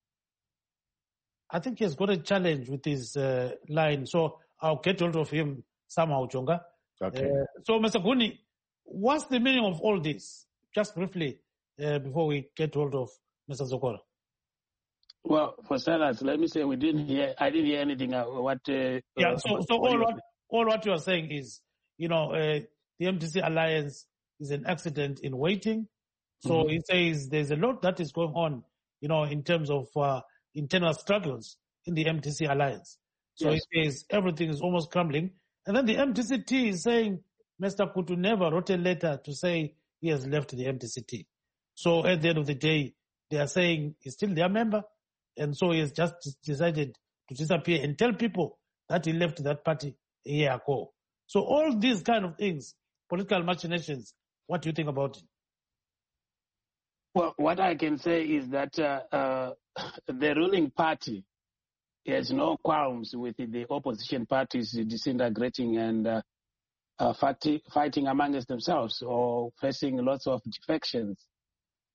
I think he's got a challenge with his uh, line, so I'll get hold of him somehow, Jonga. Okay. Uh, so, Mister Guni, what's the meaning of all this? Just briefly, uh, before we get hold of Mister Jokora. Well, for starters, let me say we didn't hear. I didn't hear anything. Uh, what? Uh, yeah. So, so all what all what you are saying is, you know, uh, the M T C alliance is an accident in waiting. So mm-hmm. he says there's a lot that is going on, you know, in terms of uh, internal struggles in the M T C alliance. So yes. He says everything is almost crumbling. And then the M T C T is saying Mister Kutu never wrote a letter to say he has left the M T C T. So at the end of the day, they are saying he's still their member. And so he has just decided to disappear and tell people that he left that party a year ago. So all these kind of things, political machinations, what do you think about it? Well, what I can say is that uh, uh, the ruling party has no qualms with the opposition parties disintegrating and uh, uh, fighting, fighting amongst themselves or facing lots of defections.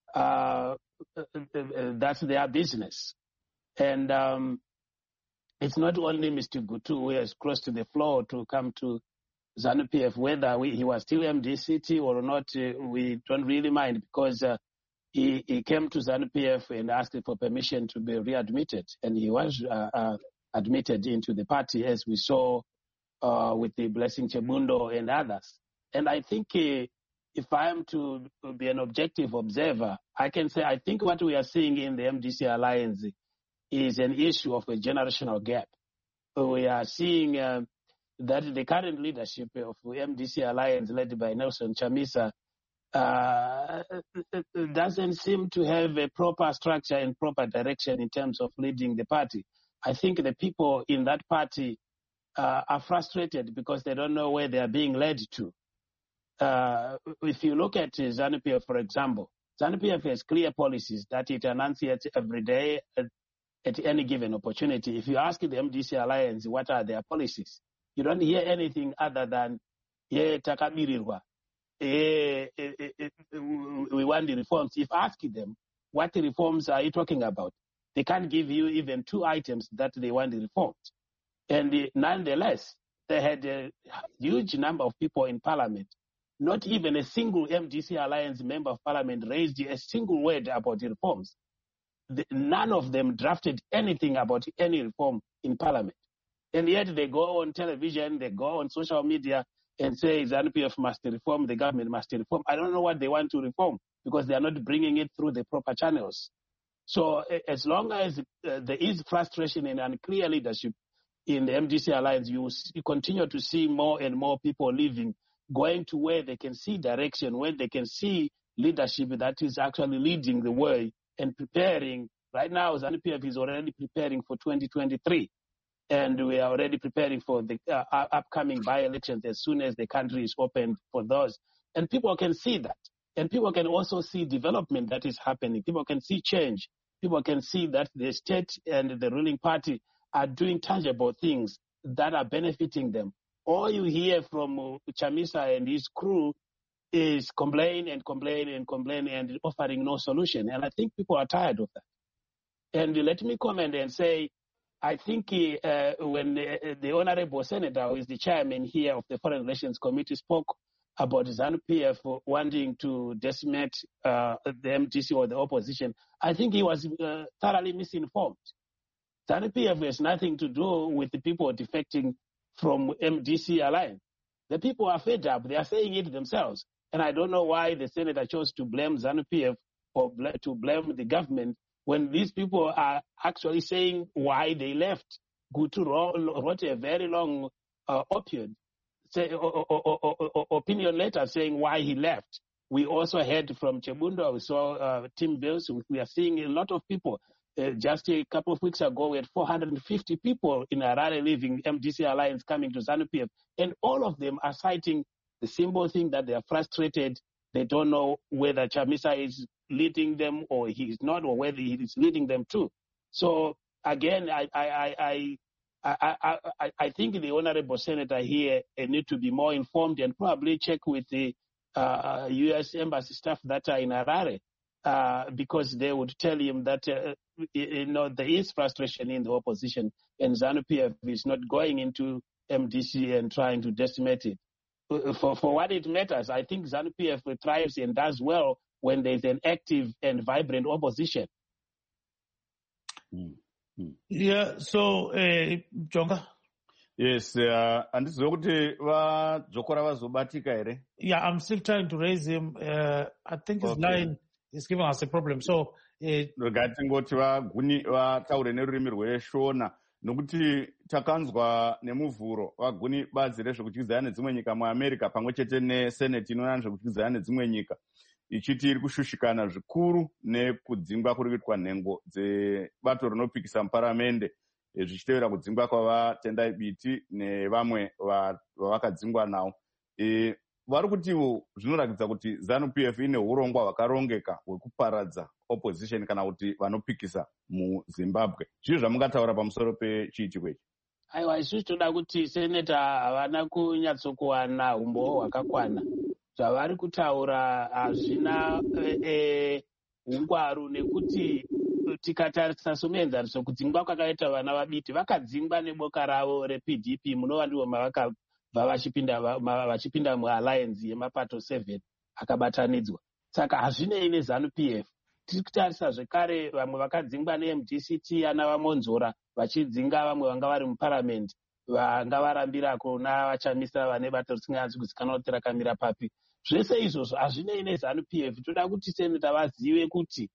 uh, that's their business. And um, it's not only Mister Gutu who has crossed the floor to come to ZANU-P F, whether we, he was still M D C T or not, uh, we don't really mind, because uh, he, he came to ZANU-P F and asked for permission to be readmitted, and he was uh, uh, admitted into the party, as we saw uh, with the Blessing Chebundo and others. And I think uh, if I am to be an objective observer, I can say I think what we are seeing in the M D C alliance is an issue of a generational gap. We are seeing uh, that the current leadership of the M D C alliance, led by Nelson Chamisa, uh, doesn't seem to have a proper structure and proper direction in terms of leading the party. I think the people in that party uh, are frustrated because they don't know where they are being led to. Uh, if you look at ZANU-P F, for example, ZANU-P F has clear policies that it enunciates every day at, at any given opportunity. If you ask the M D C alliance what are their policies, you don't hear anything other than yeah, takabirirwa. We want the reforms. If asking them, what reforms are you talking about? They can't give you even two items that they want the reforms. And uh, nonetheless, they had a huge number of people in parliament. Not even a single M D C alliance member of parliament raised a single word about the reforms. The, none of them drafted anything about any reform in parliament. And yet they go on television, they go on social media and say ZANU-P F must reform, the government must reform. I don't know what they want to reform because they are not bringing it through the proper channels. So as long as uh, there is frustration and unclear leadership in the M D C alliance, you, you continue to see more and more people leaving, going to where they can see direction, where they can see leadership that is actually leading the way and preparing. Right now, ZANU-P F is already preparing for twenty twenty-three. And we are already preparing for the uh, upcoming by-elections as soon as the country is opened for those. And people can see that. And people can also see development that is happening. People can see change. People can see that the state and the ruling party are doing tangible things that are benefiting them. All you hear from uh, Chamisa and his crew is complain and complain and complain and offering no solution. And I think people are tired of that. And let me comment and say, I think uh, when the, the Honorable Senator, who is the chairman here of the Foreign Relations Committee, spoke about ZANU-P F wanting to decimate uh, the M D C or the opposition, I think he was uh, thoroughly misinformed. ZANU-P F has nothing to do with the people defecting from M D C alliance. The people are fed up. They are saying it themselves. And I don't know why the Senator chose to blame ZANU-P F or bl- to blame the government when these people are actually saying why they left. Gutu wrote a very long uh, opinion, say, or, or, or, or, opinion letter saying why he left. We also heard from Chebundo, we saw uh, Tim Bills. We are seeing a lot of people. Uh, just a couple of weeks ago, we had four hundred fifty people in Harare leaving M D C Alliance coming to ZANU-P F. And all of them are citing the simple thing that they are frustrated. They don't know whether Chamisa is leading them or he is not, or whether he is leading them too. So again, I I I I I, I, I think the Honorable Senator here uh, need to be more informed and probably check with the uh, U S Embassy staff that are in Harare, uh, because they would tell him that uh, you know there is frustration in the opposition, and ZANU-P F is not going into M D C and trying to decimate it. For for what it matters, I think ZANU-P F thrives and does well when there's an active and vibrant opposition. Mm. Mm. Yeah, so, uh, Jonga? Yes, uh, and this is what Yeah, I'm still trying to raise him. Uh, I think his Okay. line is giving us a problem. So, uh, regarding what vaguni vataure nerurimi rweshona nokuti takanzwa nemuvhuro vaguni bazi rezvekutyizana nedzimwe nyika muamerica pamwe chete neseneti inoona nezvekutyizana nedzimwe nyika ichiti iri kushushikana zvikuru nekudzingwa kuri kuitwa nhengo dzebato rinopikisa muparamende zvichitevera kudzingwa kwavatendai biti nevamwe vavakadzingwa navo. E, vari kutiwo zvinoratidza kuti ZANU-P F ine urongwa hwakarongeka hwekuparadza opposition kana kuti vanopikisa muZimbabwe. Zvizvo zvamungataura pamusoro pechiitiko ichi? Aiwa, isusu toda kuti seneta havana kunyatsokuwana umbowo hwakakwana. Zvavari kutaura hazvina e, ungwaru nekuti tikatarisa somuenzaniso kudzingwa kwakaita vana vabiti vakadzingwa neboka ravo reP D P munova ndivo mavakabva vachipinda vachipinda mualliance yemapato seven akabatanidzwa. Saka hazvinei neZANU P F. Tiri kutarisa zvekare vamwe vakadzingwa neM D C T ana vamonzora vachidzinga vamwe vanga vari muparamendi vanga varambira kuna vachamisa vane bato risingazi kuzikanwa kuti rakamira papi. Zvese izvozvo hazvinei neZANU P F. Toda kuti seneta vazive kuti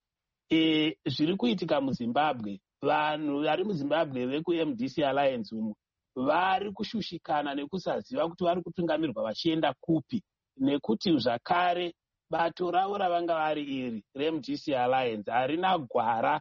e, zviri kuitika muZimbabwe, vanhu vari muZimbabwe vekuM D C Alliance umu vari kushushikana nekusaziva kuti vari kutungamirwa vachienda kupi, nekuti zvakare bato ravo ravanga vari iri reM D C Alliance harina gwara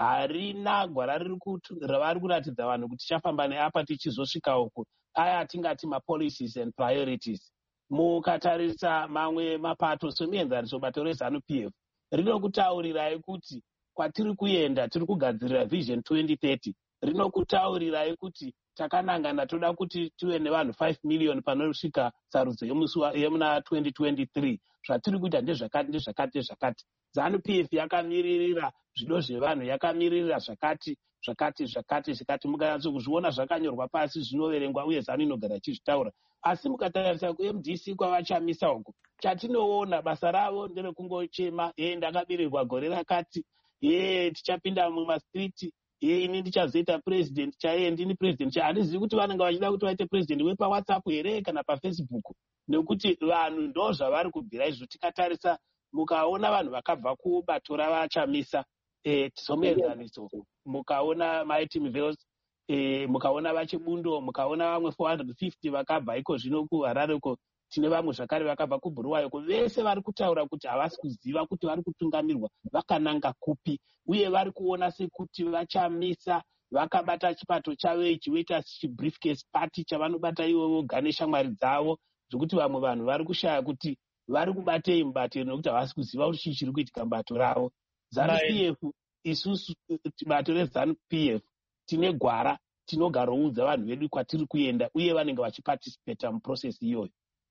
harina gwara ravari kuratidza vanhu kuti tichafamba neapa tichizosvika uku aya atingati mapolicies and priorities. Mukatarisa mamwe mapato semuenzaniso bato reZANU P F rinokutaurirai kuti kwatiri kuenda tiri kugadzirira vision twenty thirty, rinokutaurirai kuti takanangana toda kuti tive nevanhu five million panosvika sarudzo yemuna twenty twenty-three. Zvatiri kuita ndezvakati ndezvakati ndezvakati. ZANU P F yakamiririra zvido zvevanhu, yakamiririra zvakati zvakati zvakati zvakati. Mukanatso kuzviona zvakanyorwa pasi zvinoverengwa uye ZANU inogara ichizvitaura. Asi mukatarisa kuM D C kwavachamisa uku, chatinoona basa ravo nderekungochema, ye ndakabirirwa gore rakati, ye tichapinda mumastriti, ye ini ndichazoita president chaiye ndini president cha. Handizivi kuti vanenge vachida kuti vaite president wepaWhatsApp here kana paFacebook, nekuti vanhu ndo zvavari kubvira izvo. Tikatarisa mukaona vanhu vakabva kubato ravachamisa eh, somuenzaniso mukaona Mighty Mvels eh, mukaona vachibundo, mukaona vamwe four hundred fifty vakabva iko zvino kuHarare uko, tine vamwe zvakare vakabva kuBulawayo uko. Vese vari kutaura kuti havasi kuziva kuti vari kutungamirwa vakananga kupi, uye vari kuona sekuti vachamisa vakabata chipato chavo ichi voita chibriefcase party chavanobata ivo voga neshamwari dzavo, zvokuti vamwe vanhu vari kushaya kuti vari kubatei mubato nekuti havasi kuziva kuti chii chiri kuitika mubato ravo. ZANU P F, isusu bato reZANU P F tine gwara tinogaroudza vanhu vedu kwatiri kuenda uye vanenge vachiparticipata muprocess iyoyo.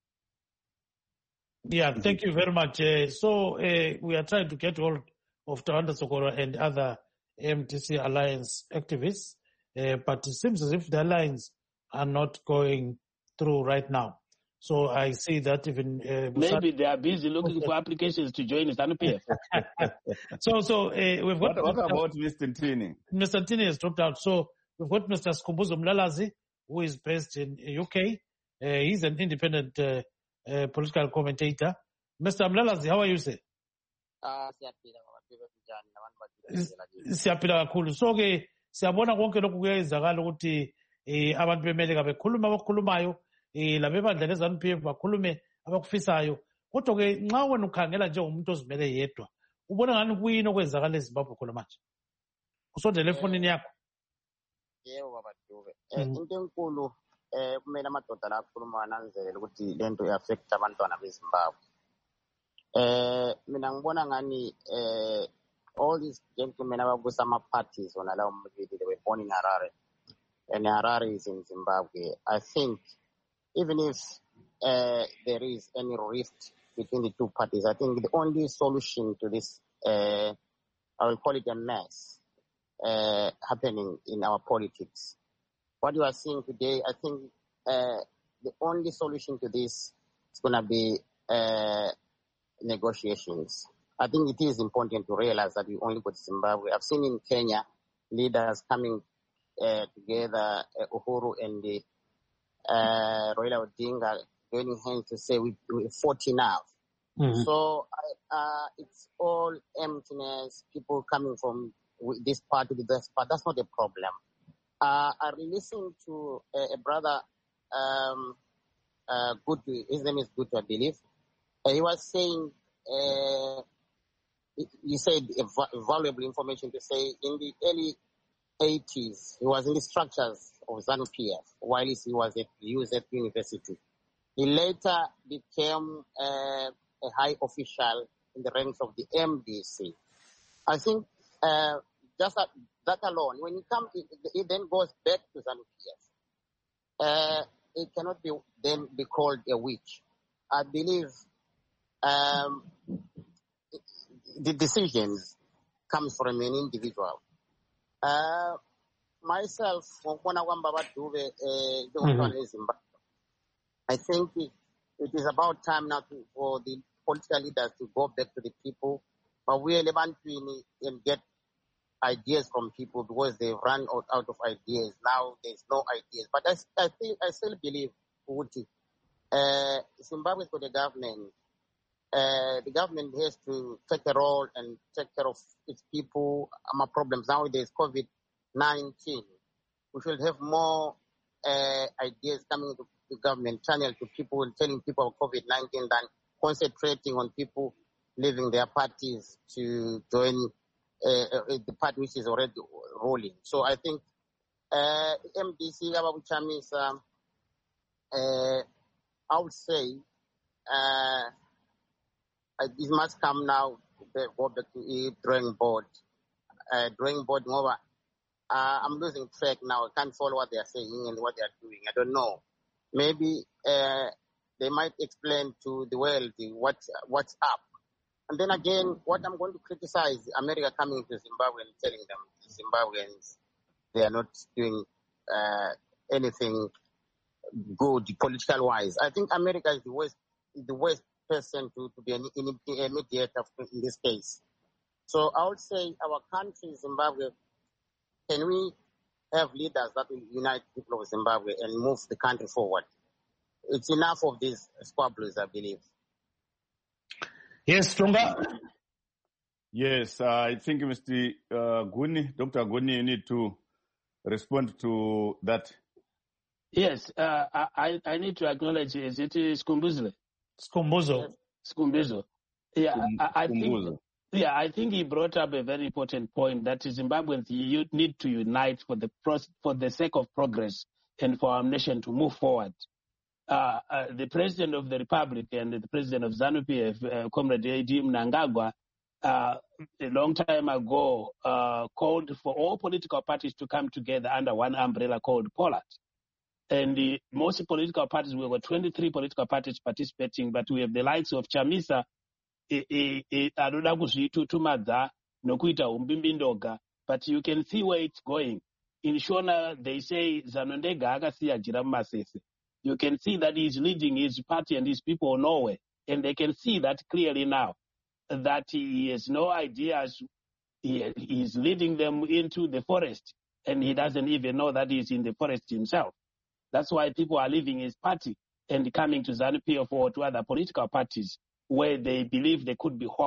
Yeah, thank you very much. Uh, so uh, we are trying to get hold of Tawanda Sokoro and other M D C Alliance activists, uh, but it seems as if the alliance are not going through right now. So I see that even... Uh, Maybe they are busy looking for applications to join ZANU P F. so so uh, we've got... What, what about Mister Ntini? Mister Ntini has dropped out. So we've got Mister Skhumbuzo Mlalazi, who is based in U K. Uh, he's an independent uh, uh, political commentator. Mister Mlalazi, how are you, sir? Uh, siyaphila kakhulu. So ke siyabona konke lokhu kuyenzakala ukuthi eh abantu bemeleka bekhuluma abakhulumayo eh labebandla leZANU P F bakhulume abakufisayo. Kodwa ke nxa wena ukhangela nje umuntu ozimele yedwa, ubona ngani kuyini okwenzakala eZimbabwe khona manje? Usondele efonini yakho. Yebo baba Dube. Eh into enkulu eh kumele amadoda la akhuluma ananzele ukuthi lento iaffect abantwana beZimbabwe. Eh mina ngibona ngani eh all these gentlemen ababusa ama parties on allow movie they were born in Harare and Harare is in Zimbabwe. I think even if uh, there is any rift between the two parties, I think the only solution to this uh, I will call it a mess uh, happening in our politics. What you are seeing today, I think uh, the only solution to this is going to be uh, negotiations. I think it is important to realize that we only got Zimbabwe. I've seen in Kenya leaders coming uh, together, uh, Uhuru and the, uh, Raila Odinga joining hands to say we, we fought enough. Mm-hmm. So uh, it's all emptiness, people coming from this part to this part. That's not a problem. Uh, I listened to a, a brother, um, uh, Gutu, his name is Gutu, I believe. Uh, he was saying, uh, he said valuable information to say in the early eighties, he was in the structures of ZANU P F while he was at U Z University. He later became uh, a high official in the ranks of the M D C. I think uh, just that, that alone, when it comes, it, it then goes back to ZANU P F. Uh, it cannot be then be called a witch. I believe um, the decisions comes from an individual. Uh, myself, mm-hmm. I think it, it is about time now to, for the political leaders to go back to the people, but we are and get ideas from people because they've run out, out of ideas. Now there's no ideas. But I, I think I still believe, Uti, uh, Zimbabwe for the government, uh, the government has to take a role and take care of its people. My problems now there's COVID nineteen. We should have more uh, ideas coming to the government channel to people and telling people of COVID nineteen than concentrating on people leaving their parties to join uh, uh, the party which is already rolling. So I think uh, M D C, Chamisa, uh, I would say uh, it must come now, go back to a drawing board. Uh, drawing board over. Uh, I'm losing track now. I can't follow what they are saying and what they are doing. I don't know. Maybe uh, they might explain to the world what's, what's up. And then again, what I'm going to criticize America coming to Zimbabwe and telling them Zimbabweans they are not doing uh, anything good political wise. I think America is the worst, the worst person to, to be an, a mediator in this case. So I would say our country, Zimbabwe, can we have leaders that will unite people of Zimbabwe and move the country forward? It's enough of these squabbles, I believe. Yes, Stronger. Yes, uh, I think Mister Uh, Guni, Doctor Guni, you need to respond to that. Yes, uh, I, I need to acknowledge, is it Skumbuzle? Skumbuzo. Skumbuzo. Yeah, I, I think... Yeah, I think he brought up a very important point that Zimbabweans you need to unite for the for the sake of progress and for our nation to move forward. Uh, uh, the President of the Republic and the President of ZANU-P F, uh, Comrade A D Mnangagwa, uh, a long time ago uh, called for all political parties to come together under one umbrella called POLAT. And the most political parties, we were twenty-three political parties participating, but we have the likes of Chamisa, anoda kuzvitutumadza nokuita umbimbindoga, but you can see where it's going. In Shona, they say Zanondega akasiya jira mumasese. You can see that he's leading his party and his people nowhere, and they can see that clearly now, that he has no ideas. He is leading them into the forest, and he doesn't even know that he's in the forest himself. That's why people are leaving his party and coming to ZANU-P F or to other political parties where they believe there could be hope.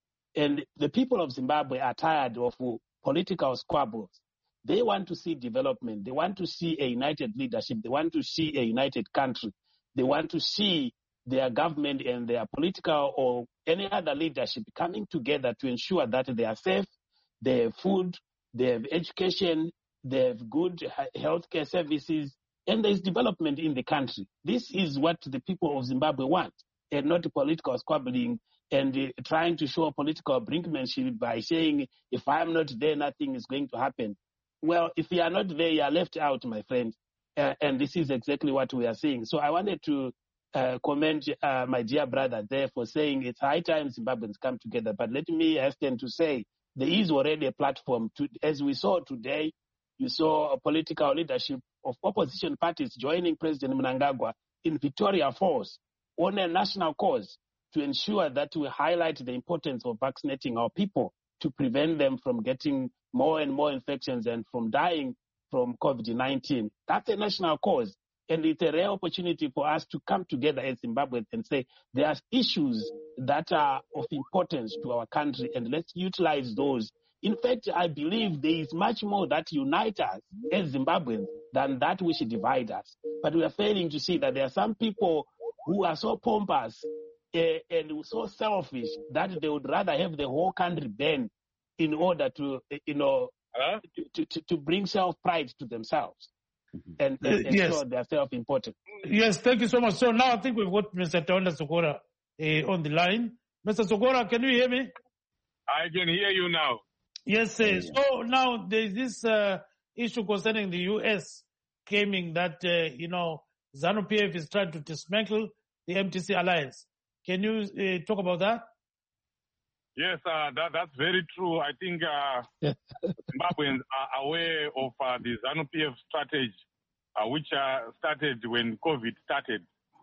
And the people of Zimbabwe are tired of political squabbles. They want to see development. They want to see a united leadership. They want to see a united country. They want to see their government and their political or any other leadership coming together to ensure that they are safe, they have food, they have education, they have good healthcare services, and there is development in the country. This is what the people of Zimbabwe want, and not political squabbling and uh, trying to show political brinkmanship by saying, if I'm not there, nothing is going to happen. Well, if you are not there, you are left out, my friend. Uh, and this is exactly what we are seeing. So I wanted to uh, commend uh, my dear brother there for saying it's high time Zimbabweans come together. But let me hasten to say there is already a platform. To, as we saw today, you saw a political leadership of opposition parties joining President Mnangagwa in Victoria Falls on a national cause to ensure that we highlight the importance of vaccinating our people to prevent them from getting more and more infections and from dying from COVID nineteen. That's a national cause. And it's a rare opportunity for us to come together as Zimbabweans and say there are issues that are of importance to our country, and let's utilize those. In fact, I believe there is much more that unites us as Zimbabweans than that which divides us. But we are failing to see that there are some people who are so pompous uh, and so selfish that they would rather have the whole country burned in order to, you know, huh? to, to, to bring self-pride to themselves and, and, and yes. show they're self-important. Yes, thank you so much. So now I think we've got Mister Taonda Sokora uh, on the line. Mister Sokora, can you hear me? I can hear you now. Yes, sir. So now there's this uh, issue concerning the U S claiming that, uh, you know, ZANU-P F is trying to dismantle the M T C alliance. Can you uh, talk about that? Yes, uh, that, that's very true. I think uh, Zimbabweans are aware of uh, the ZANU-P F strategy, uh, which uh, started when COVID started.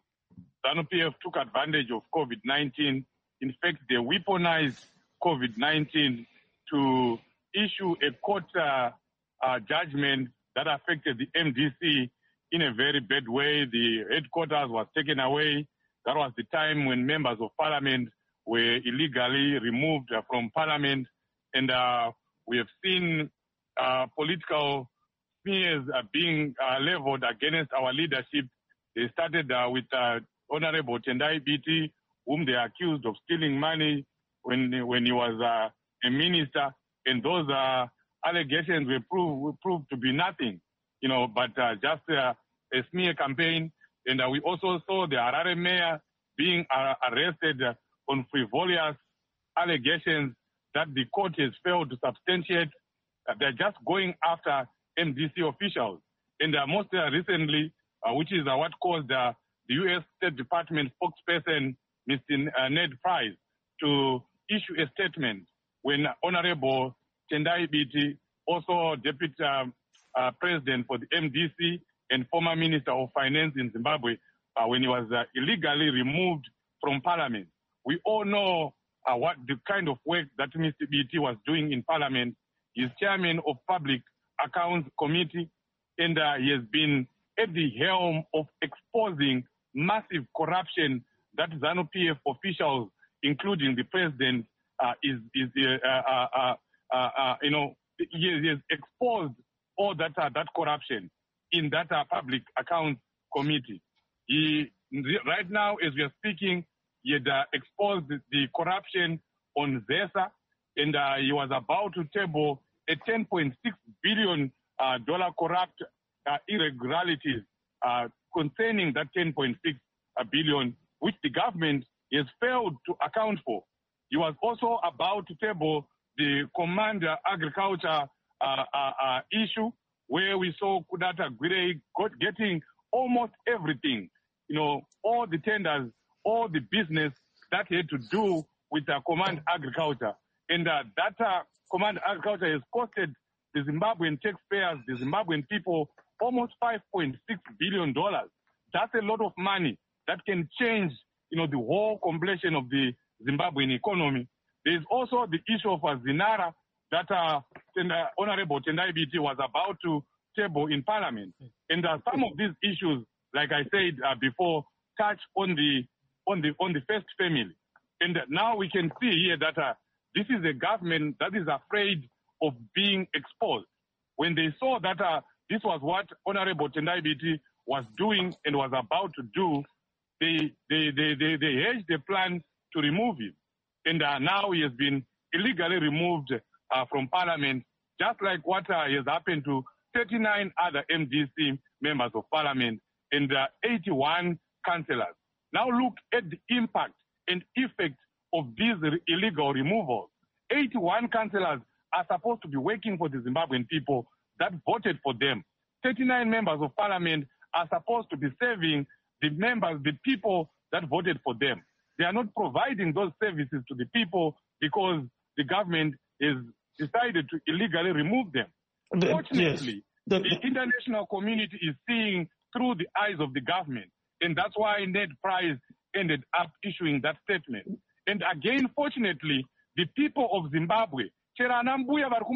ZANU-P F took advantage of COVID nineteen. In fact, they weaponized COVID nineteen to issue a court uh, uh, judgment that affected the M D C in a very bad way. The headquarters was taken away. That was the time when members of parliament were illegally removed uh, from parliament. And uh, we have seen uh, political smears uh, being uh, leveled against our leadership. They started uh, with uh, Honorable Tendai Biti, whom they accused of stealing money when, when he was uh, a minister. And those uh, allegations were proved, were proved to be nothing, you know, but uh, just uh, a smear campaign. And uh, we also saw the Harare mayor being uh, arrested uh, on frivolous allegations that the court has failed to substantiate. Uh, they're just going after M D C officials. And uh, most uh, recently, uh, which is uh, what caused uh, the U S State Department spokesperson, Mister Uh, Ned Price, to issue a statement when Honorable Tendai Biti, also Deputy uh, uh, President for the M D C and former Minister of Finance in Zimbabwe, uh, when he was uh, illegally removed from Parliament. We all know uh, what the kind of work that Mister Biti was doing in Parliament. He's chairman of Public Accounts Committee, and uh, he has been at the helm of exposing massive corruption that ZANU-P F officials, including the president, uh, is, is uh, uh, uh, uh, uh, you know, he has exposed all that uh, that corruption in that uh, Public Accounts Committee. He, right now, as we are speaking, he had uh, exposed the, the corruption on ZESA, and uh, he was about to table a ten point six billion dollars uh, corrupt uh, irregularities uh, concerning that ten point six billion, which the government has failed to account for. He was also about to table the Command Agriculture uh, uh, uh, issue, where we saw Kudata Gwire getting almost everything, you know, all the tenders, all the business that had to do with uh, Command Agriculture. And uh, that uh, Command Agriculture has costed the Zimbabwean taxpayers, the Zimbabwean people, almost five point six billion dollars. That's a lot of money that can change, you know, the whole complexion of the Zimbabwean economy. There's also the issue of uh, Zinara that uh, Honorable Tendai Biti was about to table in Parliament. And uh, some of these issues, like I said uh, before, touch on the on the on the first family. And uh, now we can see here that uh, this is a government that is afraid of being exposed. When they saw that uh, this was what Honorable Tendai Biti was doing and was about to do, they they they they, they hedged a plan to remove him. And uh, now he has been illegally removed uh, from Parliament, just like what uh, has happened to thirty-nine other M D C members of Parliament and uh, eighty-one councillors. Now look at the impact and effect of these illegal removals. eighty-one councillors are supposed to be working for the Zimbabwean people that voted for them. thirty-nine members of Parliament are supposed to be serving the members, the people that voted for them. They are not providing those services to the people because the government has decided to illegally remove them. The, Fortunately, yes. the, the international community is seeing through the eyes of the government. And that's why Ned Price ended up issuing that statement. And again, fortunately, the people of Zimbabwe, thank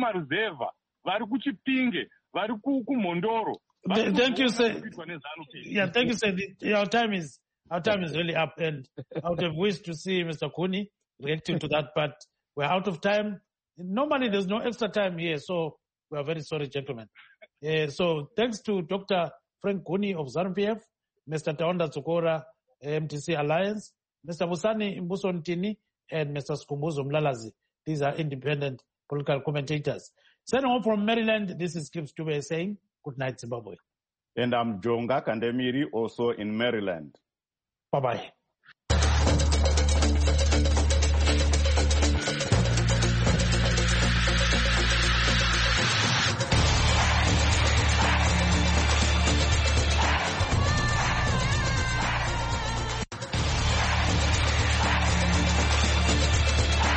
you, sir. Yeah, thank you, sir. Our time is our time is really up, and I would have wished to see Mister Kuni reacting to that, but we're out of time. Normally, there's no extra time here, so we are very sorry, gentlemen. Uh, so, thanks to Doctor Frank Kuni of ZANU-P F, Mister Taonda Tsukora, M T C Alliance, Mister Musani Mbuso Ntini, and Mister Skumbuzo Mlalazi. These are independent political commentators. Sending home from Maryland, this is Kip Stube saying, good night, Zimbabwe. And I'm Jonga Kandemiri, also in Maryland. Bye-bye.